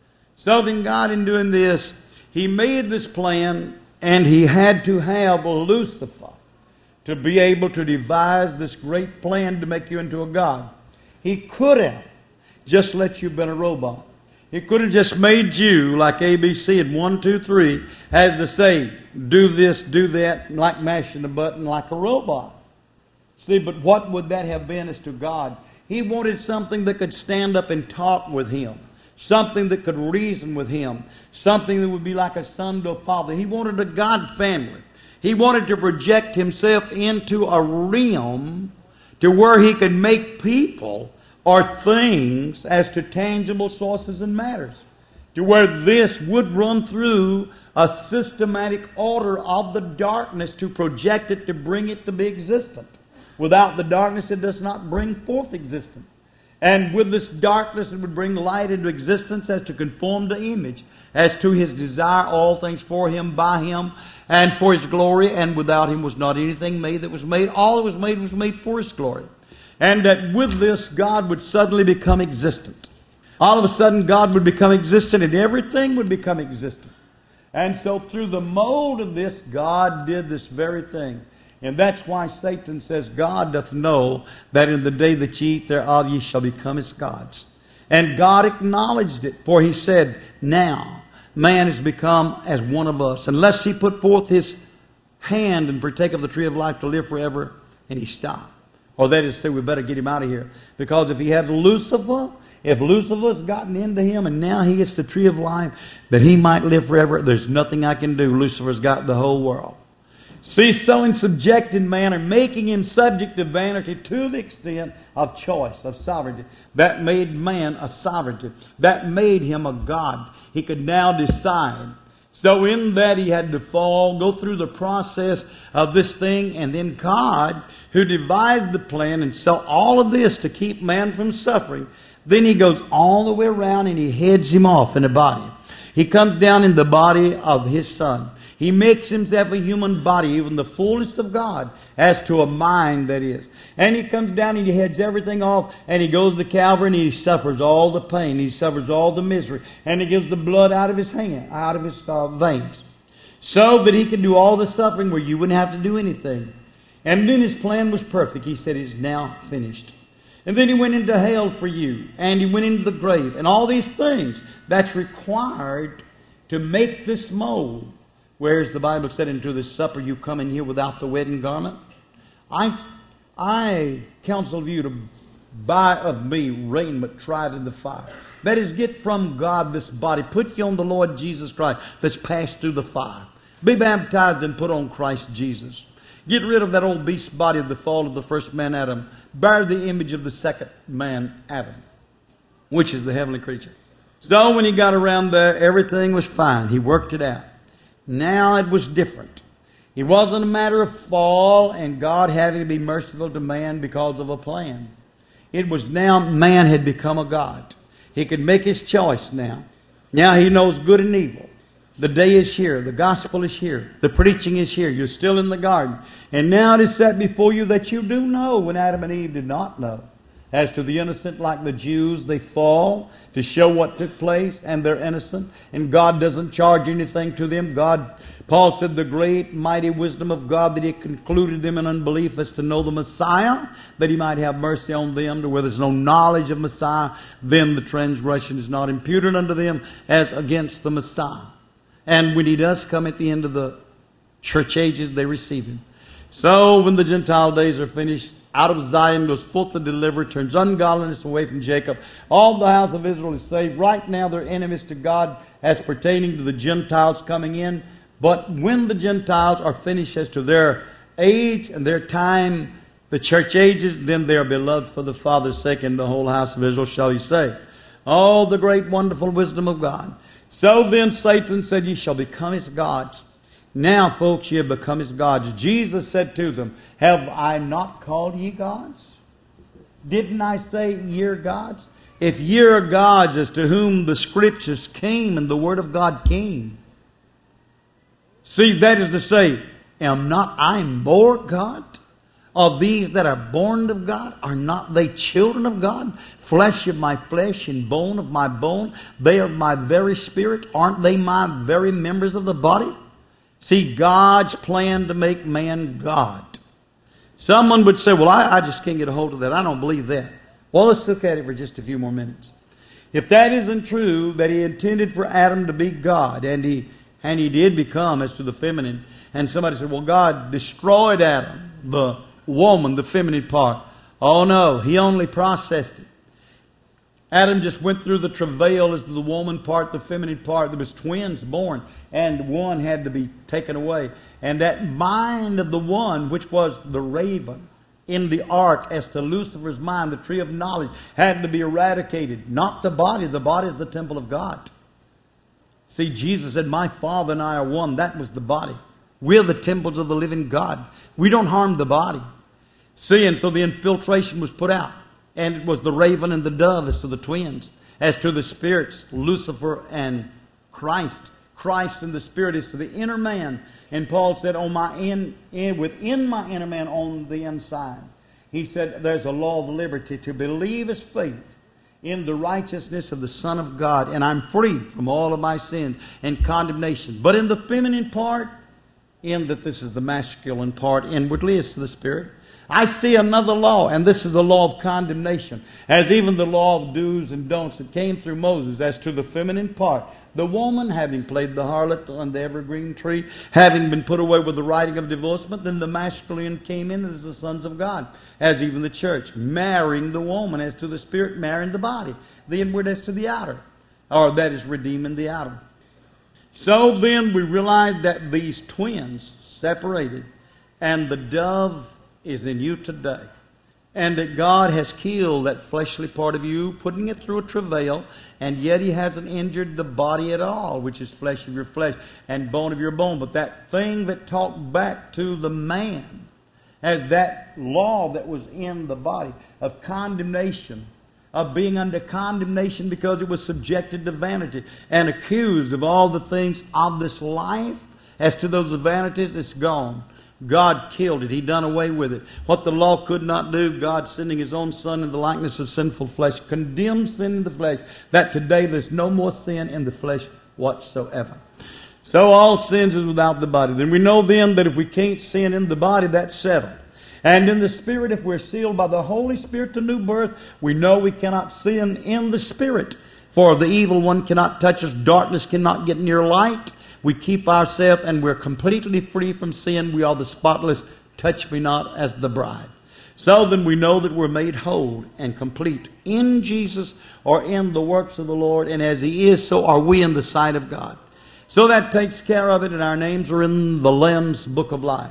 So then God, in doing this, he made this plan, and he had to have Lucifer to be able to devise this great plan to make you into a god. He could have just let you been a robot. He could have just made you like ABC and 1, 2, 3, as to say, do this, do that, like mashing a button like a robot. See, but what would that have been as to God? He wanted something that could stand up and talk with him. Something that could reason with him. Something that would be like a son to a father. He wanted a God family. He wanted to project himself into a realm to where he could make people or things as to tangible sources and matters. To where this would run through a systematic order of the darkness to project it, to bring it to be existent. Without the darkness, it does not bring forth existence. And with this darkness, it would bring light into existence as to conform to image, as to his desire, all things for him, by him, and for his glory. And without him was not anything made that was made. All that was made for his glory. And that with this, God would suddenly become existent. All of a sudden, God would become existent, and everything would become existent. And so through the mold of this, God did this very thing. And that's why Satan says, God doth know that in the day that ye eat thereof ye shall become as gods. And God acknowledged it, for he said, now man has become as one of us, unless he put forth his hand and partake of the tree of life to live forever. And he stopped. Or that is to say, we better get him out of here. Because if he had Lucifer, if Lucifer's gotten into him and now he gets the tree of life, that he might live forever, there's nothing I can do. Lucifer's got the whole world. See, so in subjecting man or making him subject to vanity to the extent of choice, of sovereignty, that made man a sovereignty. That made him a God. He could now decide. So in that he had to fall, go through the process of this thing, and then God, who devised the plan and saw all of this to keep man from suffering, then he goes all the way around and he heads him off in a body. He comes down in the body of his Son. He makes himself a human body, even the fullness of God, as to a mind that is. And he comes down and he heads everything off, and he goes to Calvary and he suffers all the pain. He suffers all the misery. And he gives the blood out of his hand, out of his veins, so that he can do all the suffering where you wouldn't have to do anything. And then his plan was perfect. He said, it's now finished. And then he went into hell for you, and he went into the grave, and all these things that's required to make this mold. Whereas the Bible said, into this supper you come in here without the wedding garment. I counsel you to buy of me raiment tried in the fire. That is, get from God this body. Put you on the Lord Jesus Christ that's passed through the fire. Be baptized and put on Christ Jesus. Get rid of that old beast body of the fall of the first man Adam. Bear the image of the second man Adam, which is the heavenly creature. So when he got around there, everything was fine. He worked it out. Now it was different. It wasn't a matter of fall and God having to be merciful to man because of a plan. It was now man had become a God. He could make his choice now. Now he knows good and evil. The day is here. The gospel is here. The preaching is here. You're still in the garden. And now it is set before you that you do know when Adam and Eve did not know. As to the innocent, like the Jews, they fall to show what took place, and they're innocent. And God doesn't charge anything to them. Paul said, the great mighty wisdom of God, that He concluded them in unbelief as to know the Messiah, that He might have mercy on them, to where there's no knowledge of Messiah, then the transgression is not imputed unto them as against the Messiah. And when He does come at the end of the church ages, they receive Him. So when the Gentile days are finished, out of Zion goes forth the deliverer, turns ungodliness away from Jacob. All the house of Israel is saved. Right now they're enemies to God as pertaining to the Gentiles coming in. But when the Gentiles are finished as to their age and their time, the church ages, then they are beloved for the Father's sake, and the whole house of Israel shall He save. Oh, the great wonderful wisdom of God. So then Satan said, ye shall become his gods. Now, folks, ye have become his gods. Jesus said to them, have I not called ye gods? Didn't I say ye are gods? If ye are gods, as to whom the Scriptures came and the Word of God came. See, that is to say, am not I more God? Of these that are born of God, are not they children of God? Flesh of my flesh and bone of my bone. They are my very spirit. Aren't they my very members of the body? See, God's plan to make man God. Someone would say, well, I just can't get a hold of that. I don't believe that. Well, let's look at it for just a few more minutes. If that isn't true, that He intended for Adam to be God, and he did become as to the feminine, and somebody said, well, God destroyed Adam, the woman, the feminine part. Oh no, He only processed it. Adam just went through the travail as to the woman part, the feminine part. There was twins born, and one had to be taken away. And that mind of the one, which was the raven in the ark, as to Lucifer's mind, the tree of knowledge, had to be eradicated. Not the body. The body is the temple of God. See, Jesus said, my Father and I are one. That was the body. We're the temples of the living God. We don't harm the body. See, and so the infiltration was put out. And it was the raven and the dove as to the twins. As to the spirits, Lucifer and Christ. Christ and the Spirit is to the inner man. And Paul said, within my inner man on the inside. He said, there's a law of liberty to believe as faith in the righteousness of the Son of God. And I'm free from all of my sins and condemnation. But in the feminine part, in that this is the masculine part inwardly as to the Spirit, I see another law, and this is the law of condemnation, as even the law of do's and don'ts that came through Moses as to the feminine part. The woman, having played the harlot on the evergreen tree, having been put away with the writing of divorcement, then the masculine came in as the sons of God, as even the church, marrying the woman as to the Spirit, marrying the body, the inward as to the outer, or that is redeeming the outer. So then we realize that these twins separated and the dove is in you today. And that God has killed that fleshly part of you, putting it through a travail, and yet He hasn't injured the body at all, which is flesh of your flesh and bone of your bone. But that thing that talked back to the man, as that law that was in the body of condemnation, of being under condemnation because it was subjected to vanity and accused of all the things of this life. As to those vanities, it's gone. God killed it. He done away with it. What the law could not do, God sending His own Son in the likeness of sinful flesh, condemned sin in the flesh, that today there's no more sin in the flesh whatsoever. So all sins is without the body. Then we know then that if we can't sin in the body, that's settled. And in the Spirit, if we're sealed by the Holy Spirit to new birth, we know we cannot sin in the Spirit. For the evil one cannot touch us. Darkness cannot get near light. We keep ourselves and we're completely free from sin. We are the spotless, touch me not as the bride. So then we know that we're made whole and complete in Jesus or in the works of the Lord. And as He is, so are we in the sight of God. So that takes care of it, and our names are in the Lamb's book of life.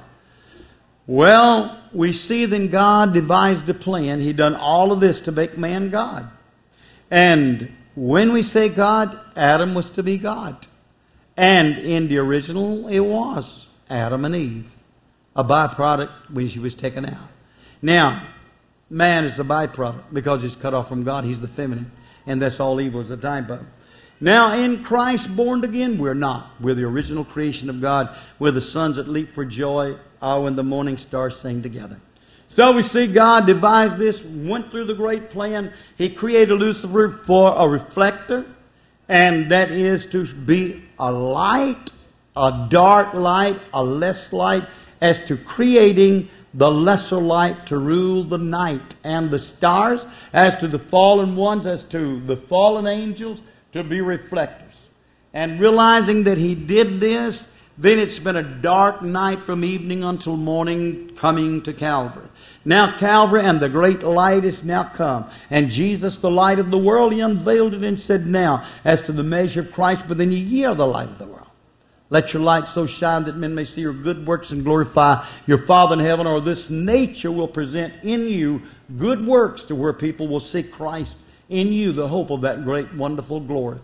Well, we see then God devised a plan. He done all of this to make man God. And when we say God, Adam was to be God. And in the original, it was Adam and Eve, a byproduct when she was taken out. Now, man is a byproduct because he's cut off from God. He's the feminine, and that's all evil is a type of. Now, in Christ, born again, we're not. We're the original creation of God. We're the sons that leap for joy, when the morning stars sing together. So we see God devised this, went through the great plan. He created Lucifer for a reflector, and that is to be a light, a dark light, a less light, as to creating the lesser light to rule the night, and the stars, as to the fallen ones, as to the fallen angels, to be reflectors. And realizing that He did this, then it's been a dark night from evening until morning, coming to Calvary. Now Calvary and the great light is now come. And Jesus, the light of the world, He unveiled it and said, now, as to the measure of Christ, but then ye are the light of the world. Let your light so shine that men may see your good works and glorify your Father in heaven, or this nature will present in you good works to where people will see Christ in you, the hope of that great, wonderful glory.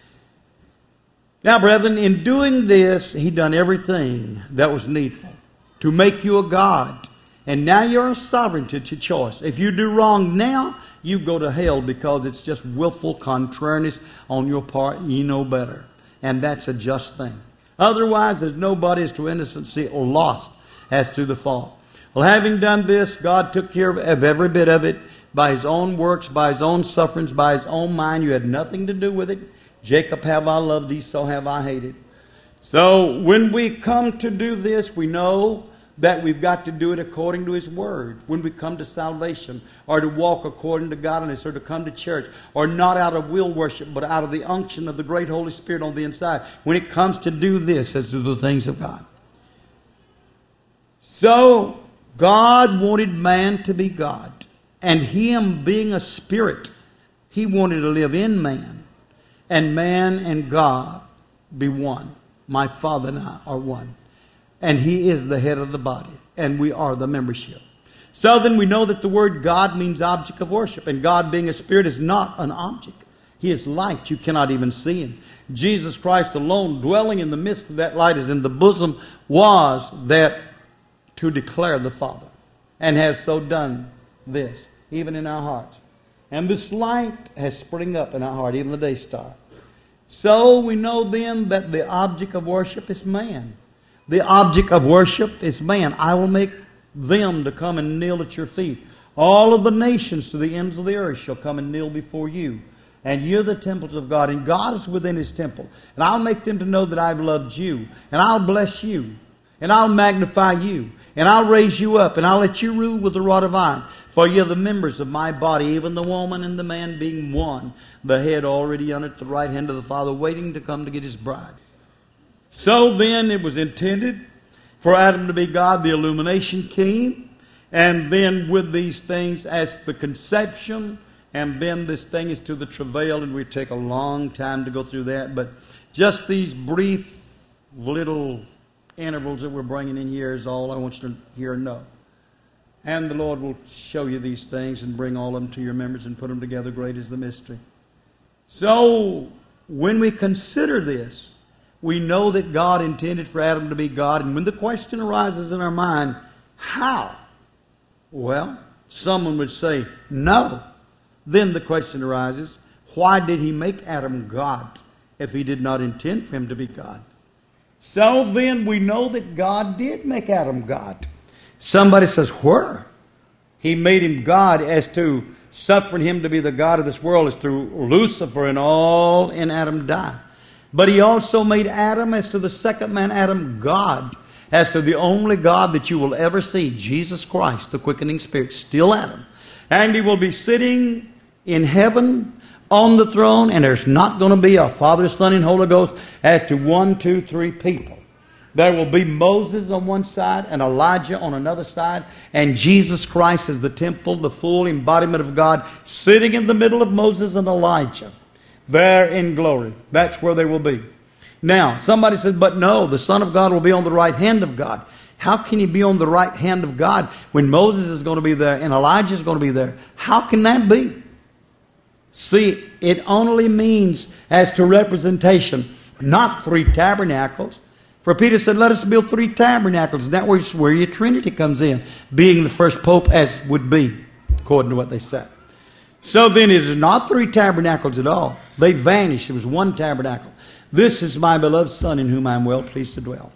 Now, brethren, in doing this, He done everything that was needful to make you a God. And now you're a sovereignty to choice. If you do wrong now, you go to hell because it's just willful contrariness on your part. You know better. And that's a just thing. Otherwise, there's nobody as to innocency or lost as to the fault. Well, having done this, God took care of every bit of it by His own works, by His own sufferings, by His own mind. You had nothing to do with it. Jacob have I loved, Esau have I hated. So when we come to do this, we know that we've got to do it according to His Word. When we come to salvation, or to walk according to godliness, or to come to church, or not out of will worship, but out of the unction of the great Holy Spirit on the inside. When it comes to do this, as to the things of God. So, God wanted man to be God. And Him being a spirit, He wanted to live in man. And man and God be one. My Father and I are one. And He is the head of the body. And we are the membership. So then we know that the word God means object of worship. And God being a spirit is not an object. He is light. You cannot even see Him. Jesus Christ alone, dwelling in the midst of that light, as in the bosom, was that to declare the Father. And has so done this, even in our hearts. And this light has sprung up in our heart, even the day star. So we know then that the object of worship is man. The object of worship is man. I will make them to come and kneel at your feet. All of the nations to the ends of the earth shall come and kneel before you. And you're the temples of God. And God is within His temple. And I'll make them to know that I've loved you. And I'll bless you. And I'll magnify you. And I'll raise you up. And I'll let you rule with a rod of iron. For you're the members of my body, even the woman and the man being one. The head already on at the right hand of the Father, waiting to come to get His bride. So then it was intended for Adam to be God. The illumination came. And then with these things as the conception. And then this thing is to the travail. And we take a long time to go through that. But just these brief little intervals that we're bringing in here is all I want you to hear and know. And the Lord will show you these things and bring all of them to your remembrance and put them together. Great is the mystery. So, when we consider this, we know that God intended for Adam to be God. And when the question arises in our mind, how? Well, someone would say, no. Then the question arises, why did He make Adam God if He did not intend for him to be God? So then we know that God did make Adam God. Somebody says, where? He made him God as to suffering him to be the God of this world, as to Lucifer and all in Adam die. But He also made Adam as to the second man, Adam, God. As to the only God that you will ever see, Jesus Christ, the quickening Spirit, still Adam. And He will be sitting in heaven on the throne, and there's not going to be a Father, Son, and Holy Ghost as to 1, 2, 3 people. There will be Moses on one side and Elijah on another side, and Jesus Christ is the temple, the full embodiment of God, sitting in the middle of Moses and Elijah, there in glory. That's where they will be. Now, somebody said, but no, the Son of God will be on the right hand of God. How can He be on the right hand of God when Moses is going to be there and Elijah is going to be there? How can that be? See, it only means as to representation, not 3 tabernacles. For Peter said, let us build 3 tabernacles. And that was where your Trinity comes in, being the first pope as would be, according to what they said. So then it is not 3 tabernacles at all. They vanished. It was 1 tabernacle. This is my beloved Son in whom I am well pleased to dwell.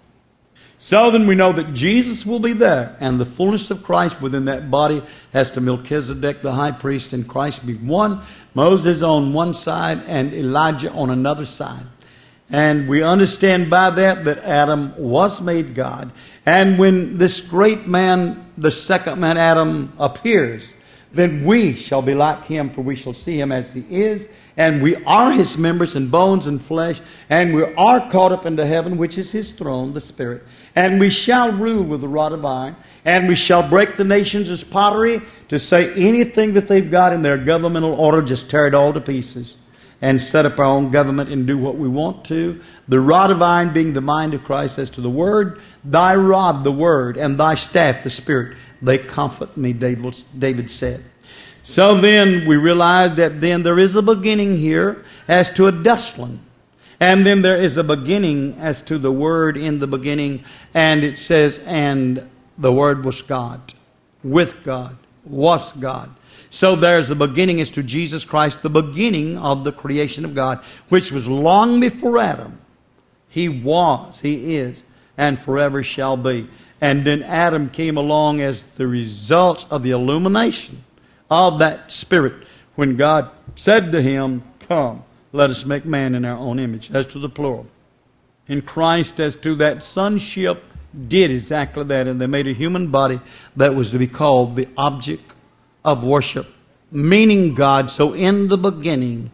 So then we know that Jesus will be there, and the fullness of Christ within that body as to Melchizedek the high priest, and Christ be one, Moses on one side and Elijah on another side. And we understand by that Adam was made God. And when this great man, the second man Adam, appears, then we shall be like Him, for we shall see Him as He is. And we are His members and bones and flesh. And we are caught up into heaven, which is His throne, the Spirit. And we shall rule with a rod of iron. And we shall break the nations as pottery, to say anything that they've got in their governmental order, just tear it all to pieces. And set up our own government and do what we want to. The rod of iron being the mind of Christ, as to the Word, thy rod, the Word, and thy staff, the Spirit, they comfort me, David said. So then we realize that then there is a beginning here as to a dustland. And then there is a beginning as to the Word in the beginning. And it says, and the Word was God, with God, was God. So there's a beginning as to Jesus Christ, the beginning of the creation of God, which was long before Adam. He was, He is, and forever shall be. And then Adam came along as the result of the illumination of that Spirit, when God said to him, come, let us make man in our own image. As to the plural. And Christ, as to that sonship, did exactly that. And they made a human body that was to be called the object of worship, meaning God. So in the beginning,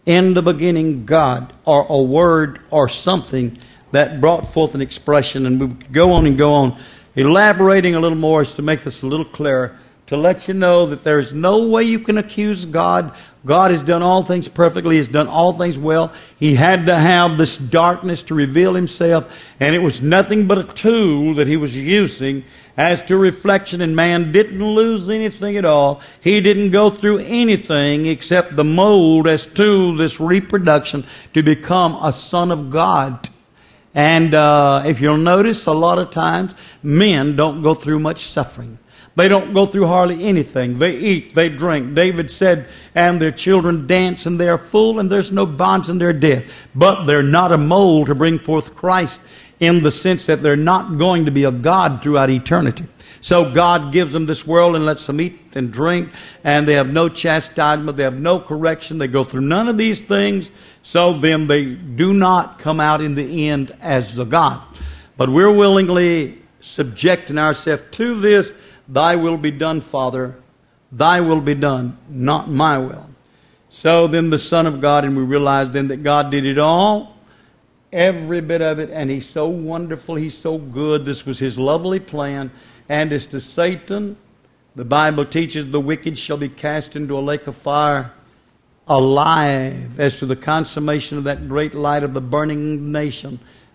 God, or a word or something that brought forth an expression. And we go on, elaborating a little more as to make this a little clearer, to let you know that there is no way you can accuse God. God has done all things perfectly. He has done all things well. He had to have this darkness to reveal Himself, and it was nothing but a tool that He was using as to reflection, and man didn't lose anything at all. He didn't go through anything except the mold as to this reproduction to become a son of God. And if you'll notice, a lot of times men don't go through much suffering. They don't go through hardly anything. They eat, they drink. David said, and their children dance, and they are full, and there's no bonds in their death. But they're not a mold to bring forth Christ, in the sense that they're not going to be a God throughout eternity. So God gives them this world and lets them eat and drink, and they have no chastisement, they have no correction, they go through none of these things. So then they do not come out in the end as the God. But we're willingly subjecting ourselves to this. Thy will be done, Father. Thy will be done, not my will. So then the Son of God, and we realize then that God did it all, every bit of it, and He's so wonderful, He's so good. This was His lovely plan. And as to Satan, the Bible teaches the wicked shall be cast into a lake of fire alive. As to the consummation of that great light of the burning nation,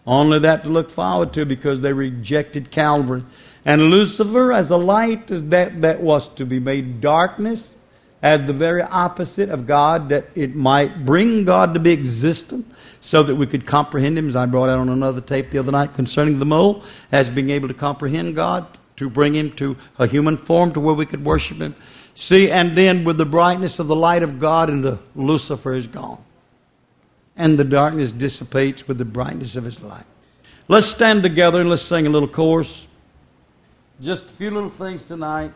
Only that to look forward to, because they rejected Calvary. And Lucifer, as a light, that was to be made darkness, as the very opposite of God, that it might bring God to be existent so that we could comprehend Him, as I brought out on another tape the other night concerning the mole, as being able to comprehend God, to bring Him to a human form to where we could worship Him. See, and then with the brightness of the light of God, and the Lucifer is gone. And the darkness dissipates with the brightness of His light. Let's stand together and let's sing a little chorus. Just a few little things tonight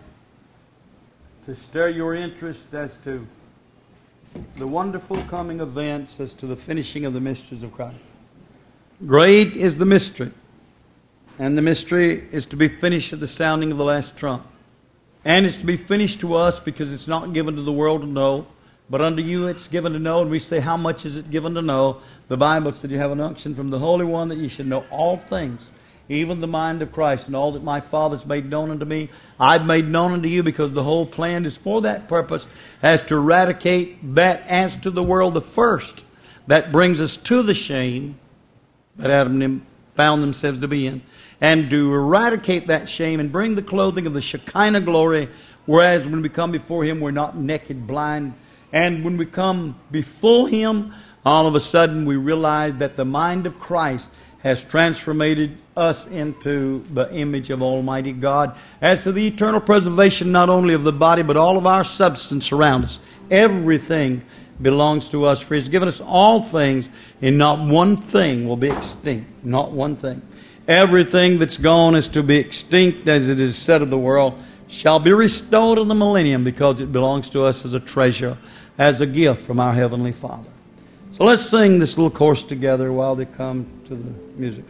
to stir your interest as to the wonderful coming events, as to the finishing of the mysteries of Christ. Great is the mystery, and the mystery is to be finished at the sounding of the last trump. And it's to be finished to us because it's not given to the world to know, but unto you it's given to know. And we say, how much is it given to know? The Bible said, you have an unction from the Holy One that you should know all things, even the mind of Christ, and all that my Father's made known unto me, I've made known unto you, because the whole plan is for that purpose, as to eradicate that as to the world the first that brings us to the shame that Adam and Eve found themselves to be in, and to eradicate that shame and bring the clothing of the Shekinah glory, whereas when we come before Him, we're not naked, blind, and when we come before Him, all of a sudden we realize that the mind of Christ has transformed us into the image of Almighty God, as to the eternal preservation not only of the body, but all of our substance around us. Everything belongs to us, for He's given us all things, and not one thing will be extinct. Not one thing. Everything that's gone is to be extinct, as it is said of the world, shall be restored in the millennium, because it belongs to us as a treasure, as a gift from our Heavenly Father. So let's sing this little chorus together while they come to the music.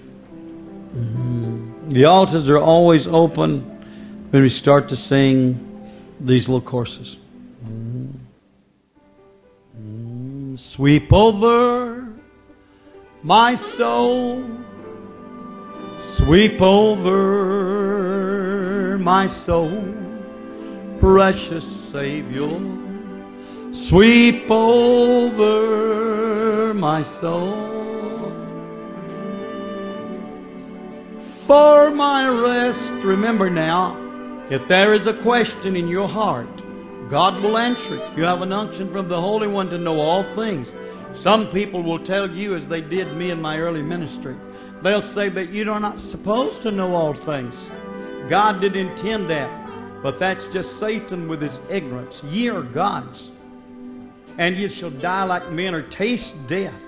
The altars are always open when we start to sing these little courses. Sweep over my soul, sweep over my soul, precious Savior, sweep over my soul. For my rest, remember now, if there is a question in your heart, God will answer it. You have an unction from the Holy One to know all things. Some people will tell you, as they did me in my early ministry, they'll say that you are not supposed to know all things. God didn't intend that, but that's just Satan with his ignorance. Ye are gods, and you shall die like men, or taste death,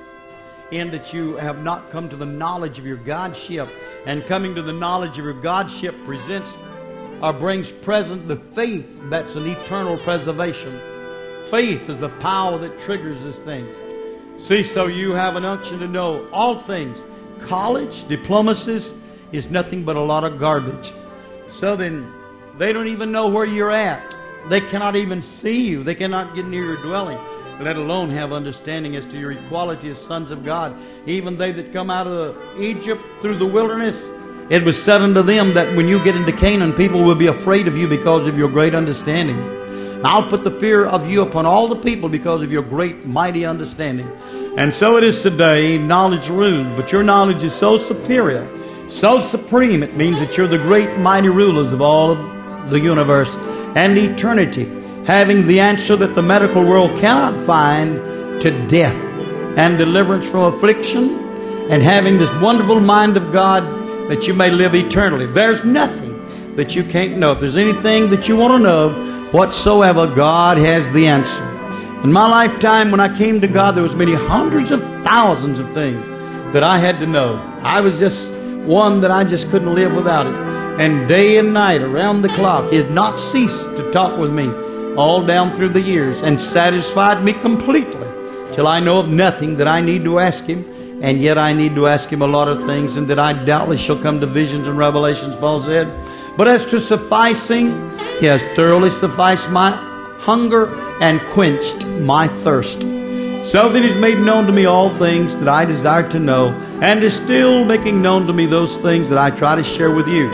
in that you have not come to the knowledge of your Godship. And coming to the knowledge of your Godship presents or brings present the faith that's an eternal preservation. Faith is the power that triggers this thing. See, so you have an unction to know all things. College, diplomacies is nothing but a lot of garbage. So then they don't even know where you're at. They cannot even see you. They cannot get near your dwelling, let alone have understanding as to your equality as sons of God. Even they that come out of Egypt through the wilderness, it was said unto them that when you get into Canaan, people will be afraid of you because of your great understanding. I'll put the fear of you upon all the people because of your great, mighty understanding. And so it is today. Knowledge rules, but your knowledge is so superior, so supreme, it means that you're the great, mighty rulers of all of the universe and eternity, having the answer that the medical world cannot find to death and deliverance from affliction, and having this wonderful mind of God that you may live eternally. There's nothing that you can't know. If there's anything that you want to know whatsoever, God has the answer. In my lifetime, when I came to God, there was many hundreds of thousands of things that I had to know. I was just one that I just couldn't live without it. And day and night, around the clock, He has not ceased to talk with me all down through the years, and satisfied me completely till I know of nothing that I need to ask Him. And yet I need to ask Him a lot of things, and that I doubtless shall come to visions and revelations, Paul said. But as to sufficing, He has thoroughly sufficed my hunger and quenched my thirst, so that He's made known to me all things that I desire to know, and is still making known to me those things that I try to share with you.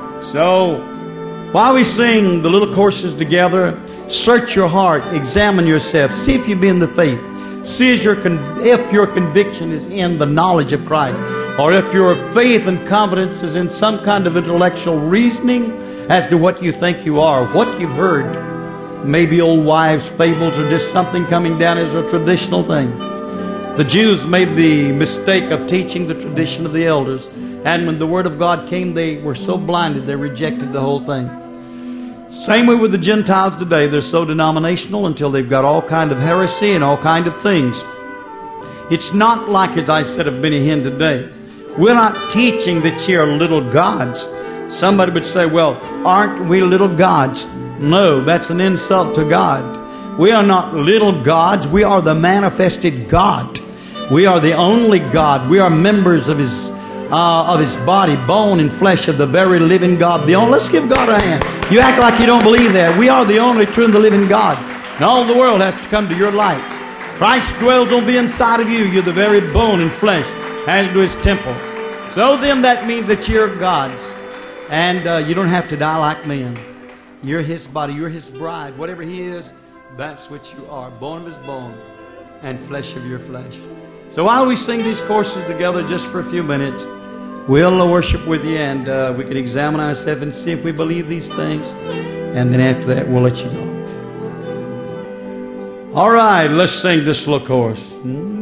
So while we sing the little courses together, search your heart, examine yourself, see if you be in the faith. See if your conviction is in the knowledge of Christ. or if your faith and confidence is in some kind of intellectual reasoning as to what you think you are, what you've heard, maybe old wives' fables or just something coming down as a traditional thing. The Jews made the mistake of teaching the tradition of the elders, and when the Word of God came, they were so blinded they rejected the whole thing. Same way with the Gentiles today. They're so denominational until they've got all kind of heresy and all kind of things. It's not like, as I said of Benny Hinn today, we're not teaching that ye are little gods. Somebody would say, well, aren't we little gods? No, that's an insult to God. We are not little gods. We are the manifested God. We are the only God. We are members of His body, bone and flesh of the very living God. Let's give God a hand. You act like you don't believe that. We are the only true and the living God. And all the world has to come to your light. Christ dwells on the inside of you. You're the very bone and flesh, as to His temple. So then that means that you're God's. And you don't have to die like men. You're His body. You're His bride. Whatever He is, that's what you are. Bone of His bone and flesh of your flesh. So while we sing these courses together just for a few minutes, we'll worship with you, and we can examine ourselves and see if we believe these things. And then after that, we'll let you go. All right, let's sing this little chorus.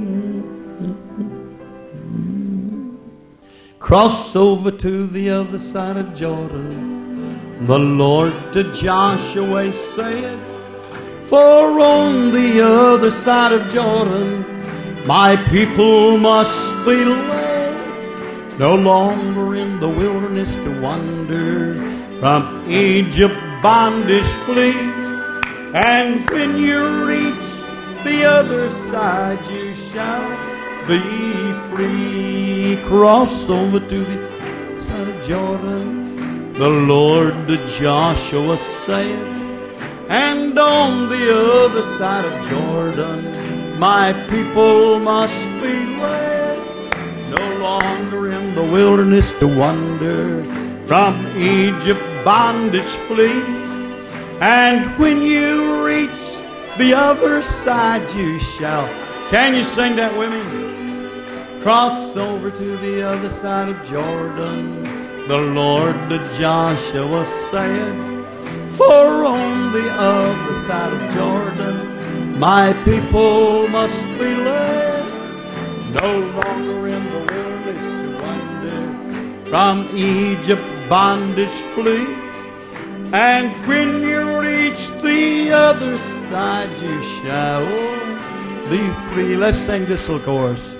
Cross over to the other side of Jordan. The Lord to Joshua said, for on the other side of Jordan, my people must be led, no longer in the wilderness to wander, from Egypt bondage flee. And when you reach the other side, you shall be free. Cross over to the side of Jordan, the Lord to Joshua said, and on the other side of Jordan, my people must be led, no longer in the wilderness to wander, from Egypt bondage flee. And when you reach the other side, you shall. Can you sing that with me? Cross over to the other side of Jordan, the Lord to Joshua said, for on the other side of Jordan, my people must be led, no longer in the wilderness to wander, from Egypt bondage flee. And when you reach the other side, you shall be free. Let's sing this little chorus.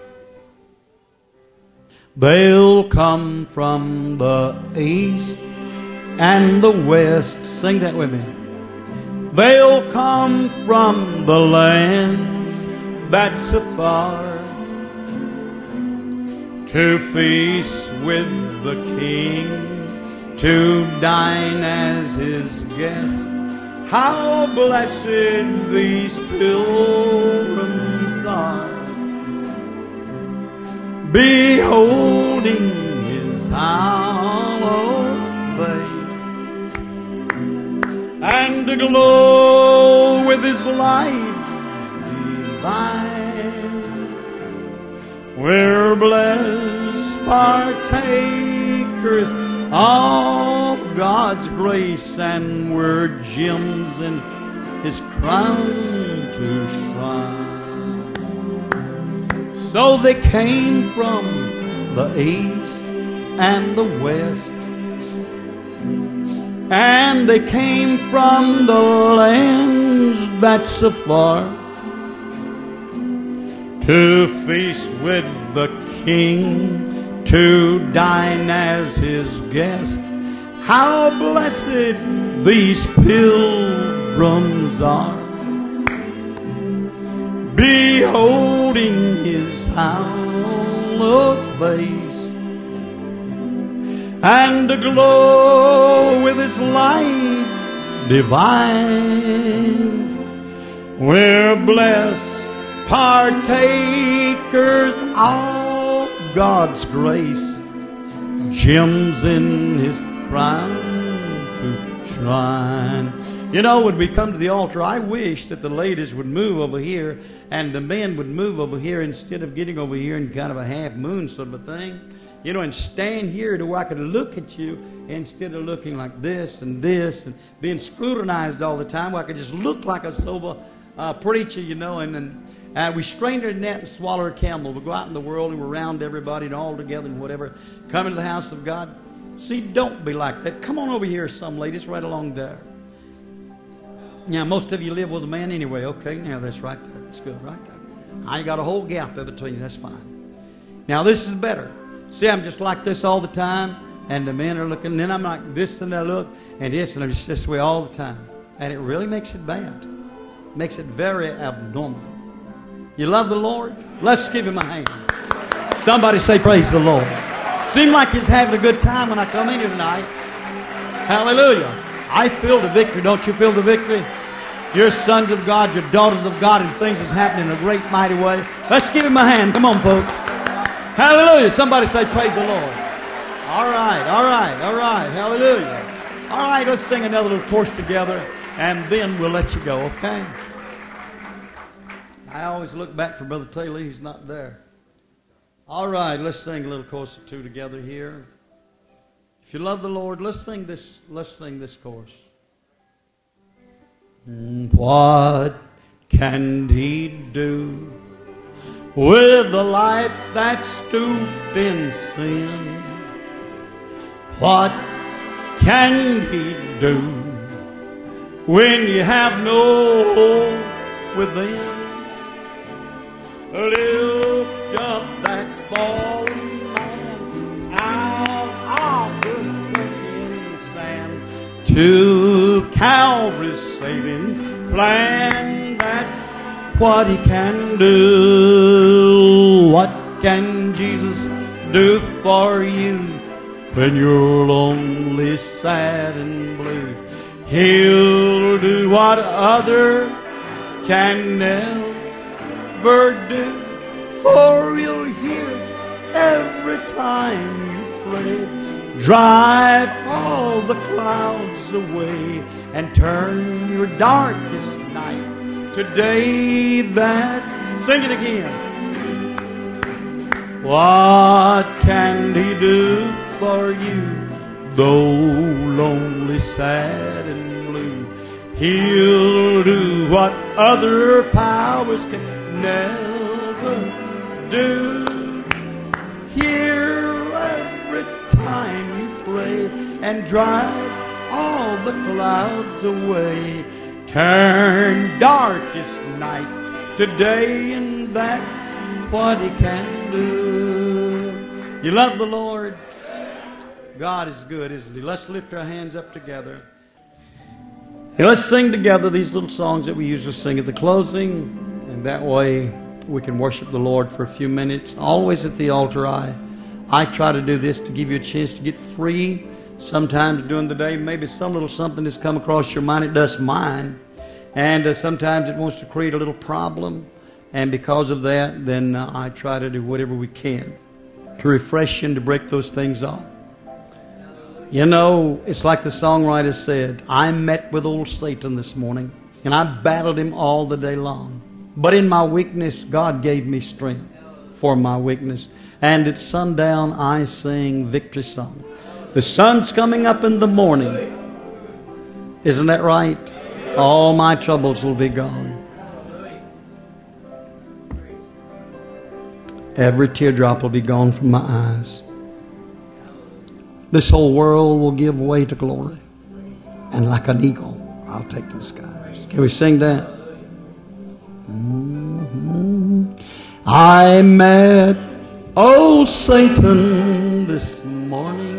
They'll come from the east and the west. Sing that with me. They'll come from the lands that's afar to feast with the King, to dine as His guest. How blessed these pilgrims are, beholding His hallowed face, and aglow with His light divine. We're blessed partakers of God's grace, and we're gems in His crown to shine. So they came from the east and the west, and they came from the lands that's afar to feast with the King, to dine as His guest. How blessed these pilgrims are, beholding His hallowed face, and aglow with His light divine. We're blessed partakers of God's grace, gems in His crown to shine. You know, when we come to the altar, I wish that the ladies would move over here and the men would move over here instead of getting over here in kind of a half moon sort of a thing. You know, and stand here to where I could look at you instead of looking like this and being scrutinized all the time, where I could just look like a sober preacher, you know, and we strain our net and swallow our camel. We go out in the world and we're around everybody and all together and whatever. Come into the house of God. See, don't be like that. Come on over here, some ladies, right along there. Now, most of you live with a man anyway. Okay, now that's right there. That's good, right there. I ain't got a whole gap in between you. That's fine. Now, this is better. See, I'm just like this all the time, and the men are looking, and then I'm like this, and I look, and this, and I'm just this way all the time. And it really makes it bad. Makes it very abnormal. You love the Lord? Let's give Him a hand. Somebody say, praise the Lord. Seems like He's having a good time when I come in here tonight. Hallelujah. I feel the victory. Don't you feel the victory? You're sons of God, you're daughters of God, and things is happening in a great, mighty way. Let's give Him a hand. Come on, folks. Hallelujah. Somebody say, praise the Lord. All right, all right, all right. Hallelujah. All right, let's sing another little chorus together, and then we'll let you go, okay? I always look back for Brother Taylor. He's not there. All right, let's sing a little chorus or two together here. If you love the Lord, let's sing this chorus. What can He do with a life that's stooped in sin? What can He do when you have no hope within? Lift up that fallen man out of the sinking sand to Calvary's saving plan. That's what He can do. What can Jesus do for you when you're lonely, sad, and blue? He'll do what other can never do, for He'll hear every time you pray. Drive all the clouds away and turn your darkest night to day. Sing it again. What can He do for you, though lonely, sad, and blue? He'll do what other powers can never do. Hear every time you pray and drive all the clouds away. Turn darkest night to day, and that's what He can do. You love the Lord? God is good, isn't He? Let's lift our hands up together. And let's sing together these little songs that we usually sing at the closing. And that way we can worship the Lord for a few minutes. Always at the altar, I try to do this to give you a chance to get free. Sometimes during the day, maybe some little something has come across your mind. It does mine. And sometimes it wants to create a little problem. And because of that, then I try to do whatever we can to refresh you and to break those things off. You know, it's like the songwriter said, I met with old Satan this morning, and I battled him all the day long. But in my weakness, God gave me strength for my weakness. And at sundown, I sing victory song. The sun's coming up in the morning. Isn't that right? All my troubles will be gone. Every teardrop will be gone from my eyes. This whole world will give way to glory. And like an eagle, I'll take to the skies. Can we sing that? I met old Satan this morning,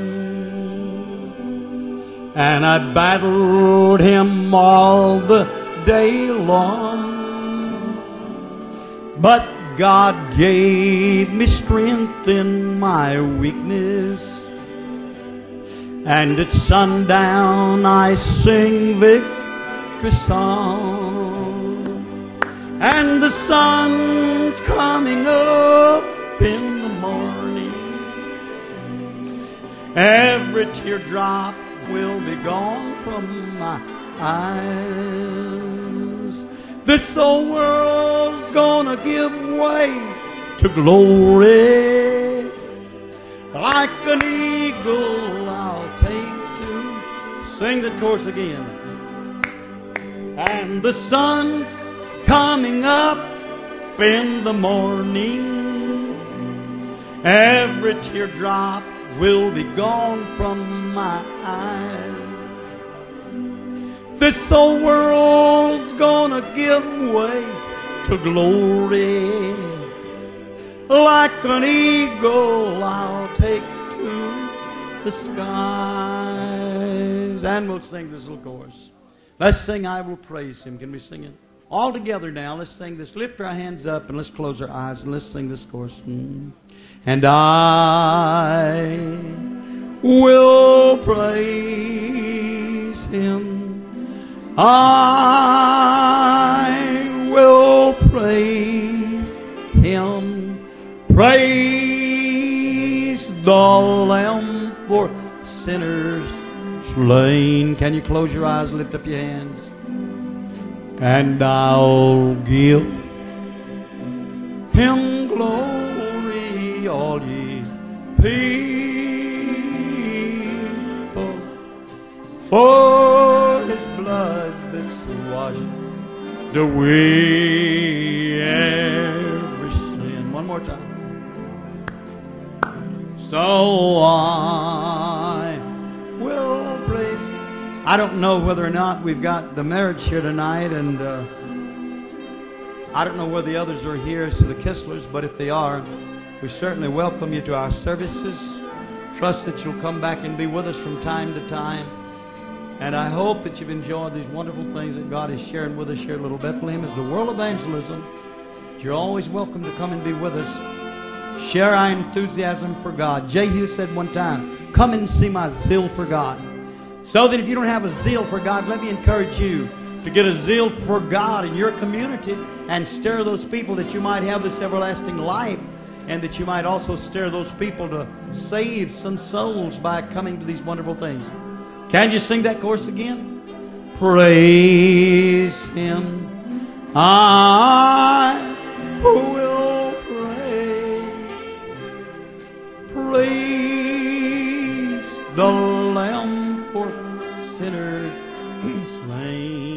and I battled him all the day long. But God gave me strength in my weakness, and at sundown I sing victory song. And the sun's coming up in the morning. Every teardrop will be gone from my eyes. This old world's gonna give way to glory. Like an eagle I'll take to. Sing the chorus again. And the sun's coming up in the morning. Every teardrop will be gone from my eyes. This old world's gonna give way to glory. Like an eagle I'll take to the skies. And we'll sing this little chorus. Let's sing I Will Praise Him. Can we sing it? All together now. Let's sing this. Lift our hands up and let's close our eyes and let's sing this chorus. And I will praise Him. I will praise Him. Praise the Lamb for sinners slain. Can you close your eyes, lift up your hands? And I'll give Him glory, all ye people, for His blood that's washed away every sin. One more time. So I will praise. I don't know whether or not we've got the marriage here tonight, and I don't know whether the others are here as to the Kisslers, but if they are, we certainly welcome you to our services. Trust that you'll come back and be with us from time to time. And I hope that you've enjoyed these wonderful things that God is sharing with us here at Little Bethlehem as the world evangelism. You're always welcome to come and be with us. Share our enthusiasm for God. Jehu said one time, come and see my zeal for God. So that if you don't have a zeal for God, let me encourage you to get a zeal for God in your community and stir those people that you might have this everlasting life, and that you might also stir those people to save some souls by coming to these wonderful things. Can you sing that chorus again? Praise Him. I will praise the Lamb for sinners slain.